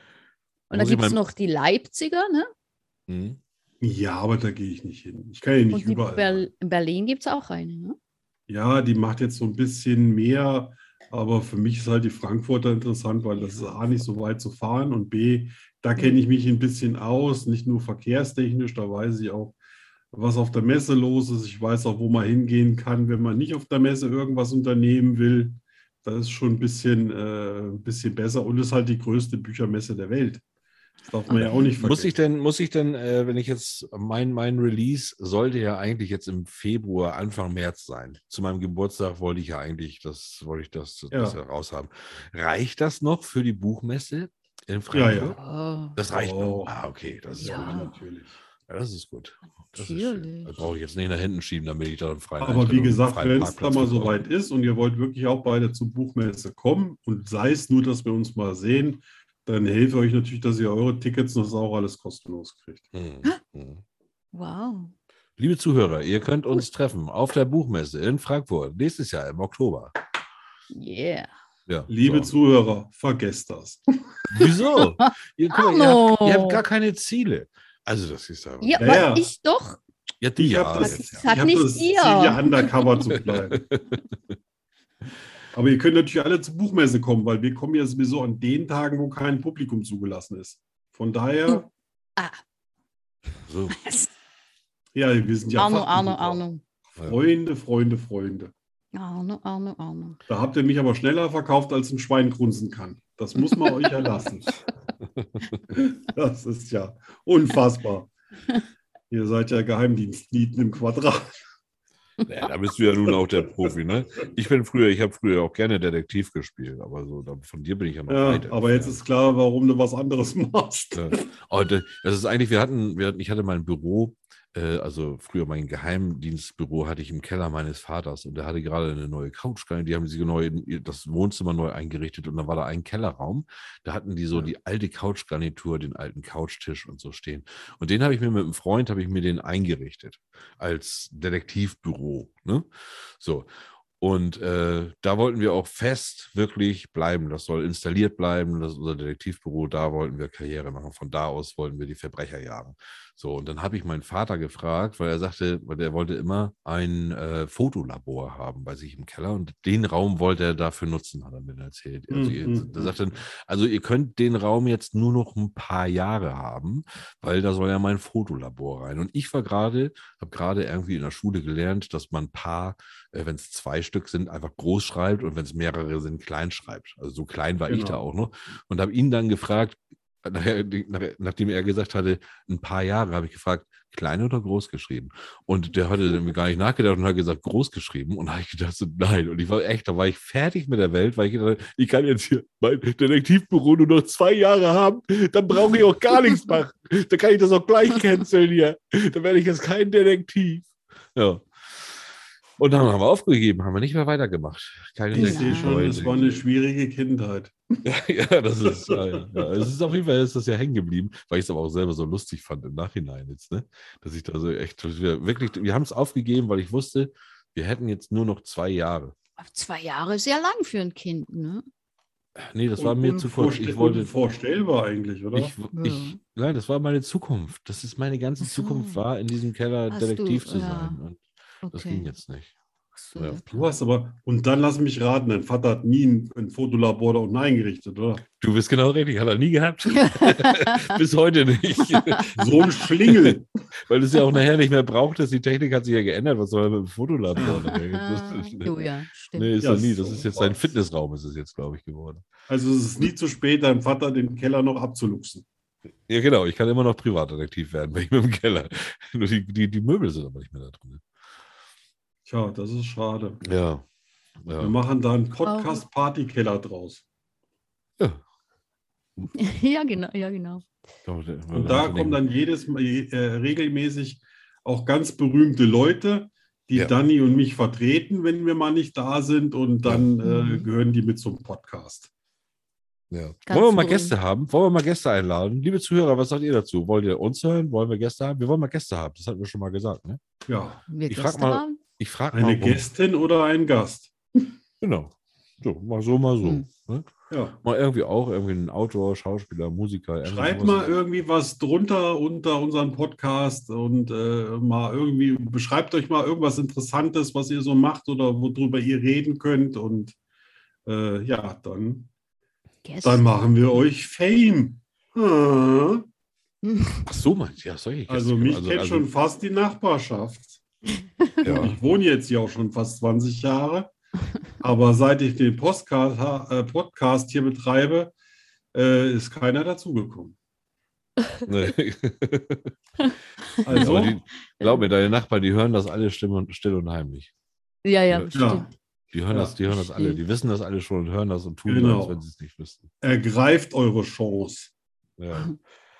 Und dann Muss ich gibt es mein- noch die Leipziger, ne? Hm? Ja, aber da gehe ich nicht hin. Ich kann ja nicht Und die überall. Ber in Berlin gibt es auch eine, ne? Ja, die macht jetzt so ein bisschen mehr, aber für mich ist halt die Frankfurter interessant, weil das ist A, nicht so weit zu fahren und B, da kenne ich mich ein bisschen aus, nicht nur verkehrstechnisch, da weiß ich auch, was auf der Messe los ist. Ich weiß auch, wo man hingehen kann, wenn man nicht auf der Messe irgendwas unternehmen will. Das ist schon ein bisschen, äh, ein bisschen besser und ist halt die größte Büchermesse der Welt. Das darf man ja auch nicht vergessen. Muss ich denn, muss ich denn, äh, wenn ich jetzt, mein, mein Release sollte ja eigentlich jetzt im Februar, Anfang März sein. Zu meinem Geburtstag wollte ich ja eigentlich, das wollte ich das, Ja. das raushaben. Reicht das noch für die Buchmesse in Ja, Frankfurt? ja. Oh, Das reicht Oh. noch. Ah, okay, das ist Ja. gut. natürlich. Ja, das ist gut. Das ist schön. Natürlich. Das brauche ich jetzt nicht nach hinten schieben, damit ich da einen freien Aber Eintritt wie und einen gesagt, freien wenn es da Parkplatz mal bekomme. soweit ist und ihr wollt wirklich auch beide zur Buchmesse kommen und sei es nur, dass wir uns mal sehen, dann helfe ich euch natürlich, dass ihr eure Tickets und das auch alles kostenlos kriegt. Hm, hm. wow. Liebe Zuhörer, ihr könnt uns treffen auf der Buchmesse in Frankfurt nächstes Jahr im Oktober. Yeah. Ja, Liebe so. Zuhörer, vergesst das. Wieso? ihr, guck mal, ihr, Arno. habt, ihr habt gar keine Ziele. Also das ist ja... Ja, Ja, weil ja. ich doch. ja, die Ich ja, habe das, jetzt, Sag ja. ich hab nicht das Ziel, ihr. hier undercover zu bleiben. Aber ihr könnt natürlich alle zur Buchmesse kommen, weil wir kommen ja sowieso an den Tagen, wo kein Publikum zugelassen ist. Von daher, Ah. So. ja, wir sind ja Arno, Arno, Fachbesucher. Arno. Freunde, Freunde, Freunde. Arno, Arno, Arno. Da habt ihr mich aber schneller verkauft, als ein Schwein grunzen kann. Das muss man euch erlassen. Das ist ja unfassbar. Ihr seid ja Geheimdienstnieten im Quadrat. Ja, da bist du ja nun auch der Profi, ne? Ich bin früher, ich habe früher auch gerne Detektiv gespielt, aber so da- von dir bin ich ja noch Ja, weit aber jetzt entfernt. ist klar, warum du was anderes machst. Ja. Oh, das ist eigentlich, wir hatten, wir hatten, ich hatte mein Büro, äh, also früher mein Geheimdienstbüro hatte ich im Keller meines Vaters und der hatte gerade eine neue Couch, die haben sie neu, das Wohnzimmer neu eingerichtet und dann war da ein Kellerraum, da hatten die so Ja. die alte Couchgarnitur, den alten Couchtisch und so stehen und den habe ich mir mit einem Freund, habe ich mir den eingerichtet als Detektivbüro, ne? So. Und äh, da wollten wir auch fest wirklich bleiben. Das soll installiert bleiben. Das ist unser Detektivbüro. Da wollten wir Karriere machen. Von da aus wollten wir die Verbrecher jagen. So, und dann habe ich meinen Vater gefragt, weil er sagte, weil er wollte immer ein äh, Fotolabor haben bei sich im Keller. Und den Raum wollte er dafür nutzen, hat er mir erzählt. Also, ihr, Mhm. er sagte, also ihr könnt den Raum jetzt nur noch ein paar Jahre haben, weil da soll ja mein Fotolabor rein. Und ich war gerade, habe gerade irgendwie in der Schule gelernt, dass man ein paar, äh, wenn es zwei Stück sind, einfach groß schreibt und wenn es mehrere sind, klein schreibt. Also so klein war Genau. ich da auch noch. Und habe ihn dann gefragt, nachher, nachdem er gesagt hatte, ein paar Jahre, habe ich gefragt, klein oder groß geschrieben? Und der hatte dann gar nicht nachgedacht und hat gesagt, groß geschrieben. Und da habe ich gedacht, so, nein. Und ich war echt, da war ich fertig mit der Welt, weil ich gedacht, ich kann jetzt hier mein Detektivbüro nur noch zwei Jahre haben, dann brauche ich auch gar nichts machen. Dann kann ich das auch gleich canceln hier. Dann werde ich jetzt kein Detektiv. Ja. Und dann haben wir aufgegeben, haben wir nicht mehr weitergemacht. Keine Ich sehe schon, Detektive. es war eine schwierige Kindheit. Ja, ja, das ist, ja, ja, ja. Es ist auf jeden Fall ist das ja hängen geblieben, weil ich es aber auch selber so lustig fand im Nachhinein jetzt, ne? Dass ich da so echt, wir wirklich, wir haben es aufgegeben, weil ich wusste, wir hätten jetzt nur noch zwei Jahre. Zwei Jahre ist ja lang für ein Kind, ne? Nee, das war Und mir zu kurz. unvorstell- Ich wollte, unvorstellbar eigentlich, oder? ich, ich, Ja. nein, das war meine Zukunft. Das ist meine ganze Ach so. Zukunft, war in diesem Keller Hast Detektiv du, zu ja. sein. Und das ging Okay. jetzt nicht. Ach so, Ja. ja, Du klar. hast aber, und dann lass mich raten, dein Vater hat nie ein, ein Fotolabor da unten eingerichtet, oder? Du bist genau richtig, hat er nie gehabt. Bis heute nicht. So ein Schlingel. Weil es ja auch nachher nicht mehr braucht, dass die Technik hat sich ja geändert. Was soll er mit dem Fotolabor? Ah, du, ja, stimmt. Nee, ist Ja, er nie. Das so ist jetzt sein was. Fitnessraum, ist es jetzt, glaube ich, geworden. Also es ist nie zu spät, deinem Vater den Keller noch abzuluxen. Ja, genau. Ich kann immer noch Privatdetektiv werden, bei ihm im Keller. Nur die, die, die Möbel sind aber nicht mehr da drin. Tja, das ist schade. Ja. Wir Ja. machen da einen Podcast-Party-Keller draus. ja. Ja, genau, ja, genau. Und da kommen dann jedes Mal äh, regelmäßig auch ganz berühmte Leute, die Ja. Dani und mich vertreten, wenn wir mal nicht da sind. Und dann Ja. äh, Mhm. gehören die mit zum Podcast. Ja. Ganz Wollen wir mal berühmt. Gäste haben? Wollen wir mal Gäste einladen? Liebe Zuhörer, was sagt ihr dazu? Wollt ihr uns hören? Wollen wir Gäste haben? Wir wollen mal Gäste haben. Das hatten wir schon mal gesagt. Ne? Ja, Wir Ich frag Gäste mal- haben? Ich frage mal. eine rum. Gästin oder ein Gast. Genau. So, mal so, mal so. Hm. Ne? Ja. Mal irgendwie auch irgendwie ein Autor, Schauspieler, Musiker. irgendwie Schreibt sowas. mal irgendwie was drunter unter unseren Podcast und äh, mal irgendwie, beschreibt euch mal irgendwas Interessantes, was ihr so macht oder worüber ihr reden könnt. Und äh, ja, dann, Gäste. dann machen wir euch Fame. Ah. Ach so, man. Ja, solche Gäste. Also mich also, kennt also, schon fast die Nachbarschaft. Ja. Ich wohne jetzt hier auch schon fast zwanzig Jahre. Aber seit ich den Postcard, äh, Podcast hier betreibe, äh, ist keiner dazugekommen. Nee. Also, Aber die, glaub mir, deine Nachbarn, die hören das alle still und, still und heimlich. Ja, ja, Ja. bestimmt. ja, Die hören Ja, das, die hören das alle. verstehe. Die wissen das alle schon und hören das und tun Genau. so, als wenn sie es nicht wüssten. ergreift eure Chance. Ja.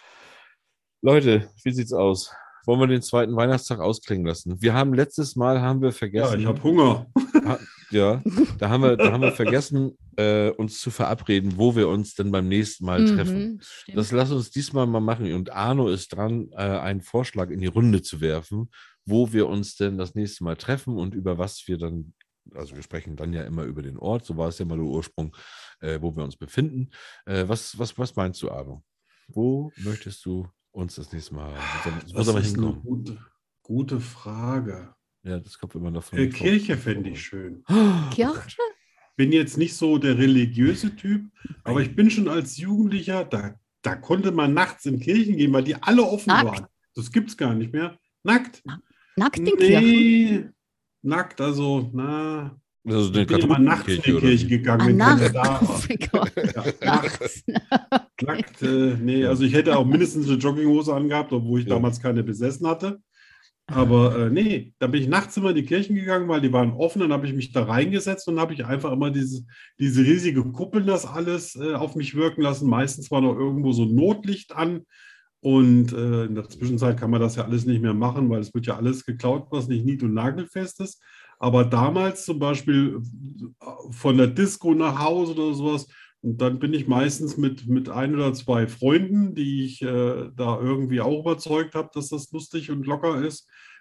Leute, wie sieht's aus? Wollen wir den zweiten Weihnachtstag ausklingen lassen? Wir haben letztes Mal haben wir Ja, vergessen. ich habe Hunger. Ha- Ja, da haben wir, da haben wir vergessen, äh, uns zu verabreden, wo wir uns denn beim nächsten Mal treffen. Mhm, stimmt. Das lass uns diesmal mal machen. Und Arno ist dran, äh, einen Vorschlag in die Runde zu werfen, wo wir uns denn das nächste Mal treffen und über was wir dann, also wir sprechen dann ja immer über den Ort, so war es ja mal der Ursprung, äh, wo wir uns befinden. Äh, was, was, was meinst du, Arno? Wo möchtest du uns das nächste Mal haben? Wo Das soll man ist eine hinkommen? gute, gute Frage. Ja, das kommt immer davon. Äh, Kirche fände ich schön. Kirche? Bin jetzt nicht so der religiöse Typ, aber ich bin schon als Jugendlicher, da, da konnte man nachts in Kirchen gehen, weil die alle offen Nackt? waren. Das gibt es gar nicht mehr. Nackt? Nackt in Kirchen? Nee, nackt, also, na. Also eine Ich bin immer nachts in die Katholenkirche oder Kirche wie? gegangen, Ah, wenn keiner nachts. da war. Oh mein Gott. Ja, Nachts. nackt, äh, nee, also ich hätte auch mindestens eine Jogginghose angehabt, obwohl ich Ja. damals keine besessen hatte. Aber äh, nee, da bin ich nachts immer in die Kirchen gegangen, weil die waren offen. Dann habe ich mich da reingesetzt und habe ich einfach immer diese, diese riesige Kuppel, das alles äh, auf mich wirken lassen. Meistens war noch irgendwo so ein Notlicht an. Und äh, in der Zwischenzeit kann man das ja alles nicht mehr machen, weil es wird ja alles geklaut, was nicht nied- und nagelfest ist. Aber damals zum Beispiel von der Disco nach Hause oder sowas, und dann bin ich meistens mit, mit ein oder zwei Freunden, die ich äh, da irgendwie auch überzeugt habe, dass das lustig und locker ist,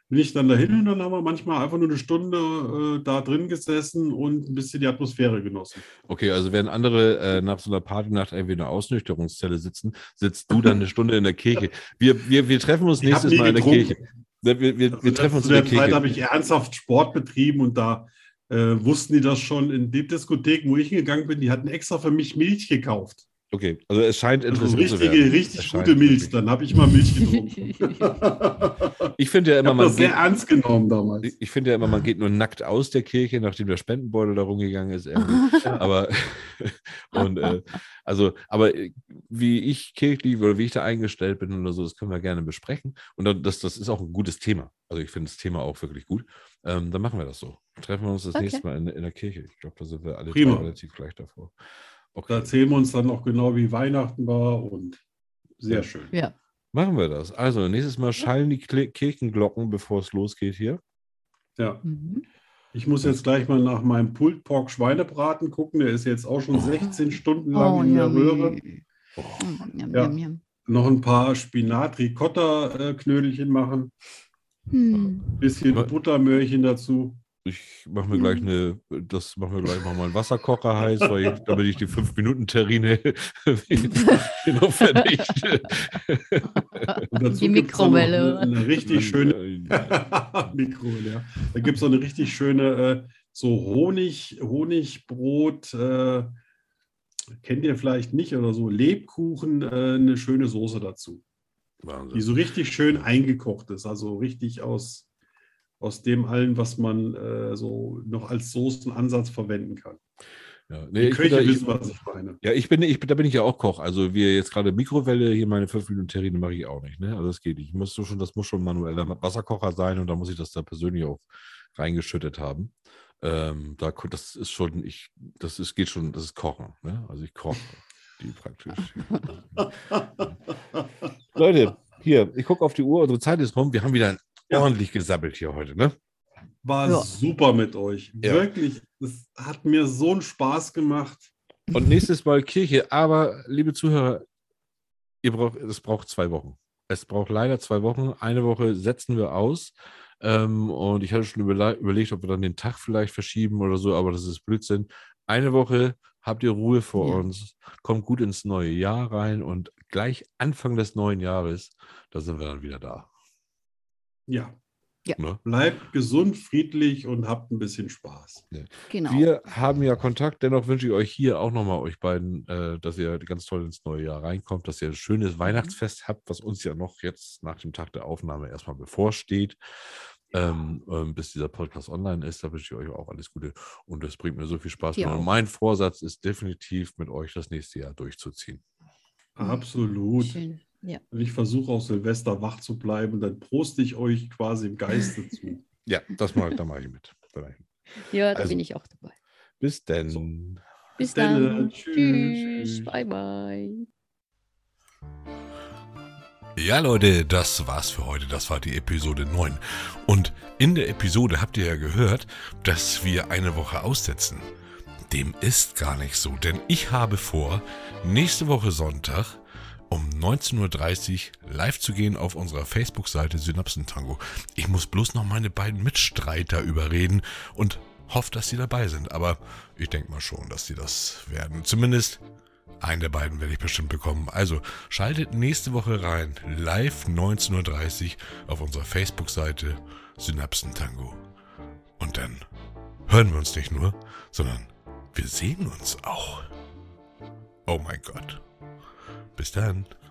bin ich dann dahin und dann haben wir manchmal einfach nur eine Stunde äh, da drin gesessen und ein bisschen die Atmosphäre genossen. Okay, also während andere äh, nach so einer Partynacht irgendwie in einer Ausnüchterungszelle sitzen, sitzt du dann eine Stunde in der Kirche. Wir, wir, wir treffen uns Ich hab nächstes nie Mal in der getrunken. Kirche. Wir, wir, wir, Also wir treffen uns zu in der der Zeit Kirche. habe ich ernsthaft Sport betrieben und da äh, wussten die das schon. In die Diskotheken, wo ich hingegangen bin, die hatten extra für mich Milch gekauft. Okay, also es scheint Also interessant zu richtige, werden. Es richtig scheint gute Milch. wirklich- Dann habe ich mal Milch getrunken. Ich finde ja Ich immer, habe man das sehr geht, ernst genommen damals. ich ich finde ja immer, man geht nur nackt aus der Kirche, nachdem der Spendenbeutel da rumgegangen ist. Irgendwie. Aber und äh, also, aber äh, wie ich kirchlich oder wie ich da eingestellt bin oder so, das können wir gerne besprechen. Und dann, das, das ist auch ein gutes Thema. Also ich finde das Thema auch wirklich gut. Ähm, dann machen wir das so. Treffen wir uns das Okay. nächste Mal in, in der Kirche. Ich glaube, da sind wir alle Prima. drei relativ gleich davor. Da Okay, erzählen wir uns dann noch genau, wie Weihnachten war und sehr Ja. schön. Ja. machen wir das. Also nächstes Mal schallen die Kle- Kirchenglocken, bevor es losgeht hier. Ja. Mhm. Ich muss jetzt gleich mal nach meinem Pulled Pork Schweinebraten gucken. Der ist jetzt auch schon sechzehn Stunden lang Oh, in der yummy. Röhre. Mm, yum, Ja. yum, yum. Noch ein paar Spinat-Ricotta-Knödelchen machen. Hm. Bisschen Aber- Buttermöhrchen dazu. Ich mache mir gleich eine, das machen wir gleich mal meinen Wasserkocher heiß, weil ich, damit ich die fünf Minuten Terrine noch vernichte. Und dazu Die gibt's dann noch Mikrowelle, Eine, oder? eine richtig schöne Äh, Mikrowelle, ja. Da gibt es so eine richtig schöne äh, so Honig, Honigbrot, äh, kennt ihr vielleicht nicht oder so, Lebkuchen, äh, eine schöne Soße dazu, die Wahnsinn. so richtig schön eingekocht ist, also richtig aus, aus dem allen, was man äh, so noch als Soßenansatz verwenden kann. Ja, Die nee, ich bin Köche da, ich, wissen, was ich meine. ja, ich bin, ich, bin- da bin ich ja auch Koch. Also wir jetzt gerade Mikrowelle, hier meine fünf Minuten Terrine mache ich auch nicht. Ne? Also das geht nicht. Ich muss so schon, das muss schon ein manueller Wasserkocher sein und da muss ich das da persönlich auch reingeschüttet haben. Ähm, da, das ist schon, ich, das ist, geht schon, das ist Kochen. Ne? Also ich koche die praktisch. Leute, hier, ich gucke auf die Uhr, unsere Zeit ist rum. Wir haben wieder Ja. ordentlich gesabbelt hier heute, ne? War Ja. super mit euch. Ja. Wirklich, es hat mir so einen Spaß gemacht. Und nächstes Mal Kirche. Aber, liebe Zuhörer, ihr braucht, es braucht zwei Wochen. Es braucht leider zwei Wochen. Eine Woche setzen wir aus. Ähm, und ich hatte schon überle überlegt, ob wir dann den Tag vielleicht verschieben oder so, aber das ist Blödsinn. Eine Woche habt ihr Ruhe vor Ja. uns. Kommt gut ins neue Jahr rein und gleich Anfang des neuen Jahres, da sind wir dann wieder da. Ja, Ne? bleibt gesund, friedlich und habt ein bisschen Spaß. Genau. Wir haben ja Kontakt, dennoch wünsche ich euch hier auch nochmal euch beiden, äh, dass ihr ganz toll ins neue Jahr reinkommt, dass ihr ein schönes Weihnachtsfest habt, was uns ja noch jetzt nach dem Tag der Aufnahme erstmal bevorsteht. Ähm, ähm, bis dieser Podcast online ist, da wünsche ich euch auch alles Gute und es bringt mir so viel Spaß. Ja. Und mein Vorsatz ist definitiv, mit euch das nächste Jahr durchzuziehen. Absolut. Schön. Ja. Und ich versuche auch Silvester wach zu bleiben, dann proste ich euch quasi im Geiste zu. Ja, das mal, da mache ich mit. Da mach ich mit. ja, da Also, bin ich auch dabei. Bis denn. So. Bis dann, dann. tschüss. Tschüss. Bye, bye. Ja, Leute, das war's für heute. Das war die Episode neun. Und in der Episode habt ihr ja gehört, dass wir eine Woche aussetzen. Dem ist gar nicht so, denn ich habe vor, nächste Woche Sonntag um neunzehn Uhr dreißig live zu gehen auf unserer Facebook-Seite Synapsentango. Ich muss bloß noch meine beiden Mitstreiter überreden und hoffe, dass sie dabei sind. Aber ich denke mal schon, dass sie das werden. Zumindest einen der beiden werde ich bestimmt bekommen. Also schaltet nächste Woche rein, live neunzehn Uhr dreißig auf unserer Facebook-Seite Synapsentango. Und dann hören wir uns nicht nur, sondern wir sehen uns auch. Oh mein Gott. Bis dann.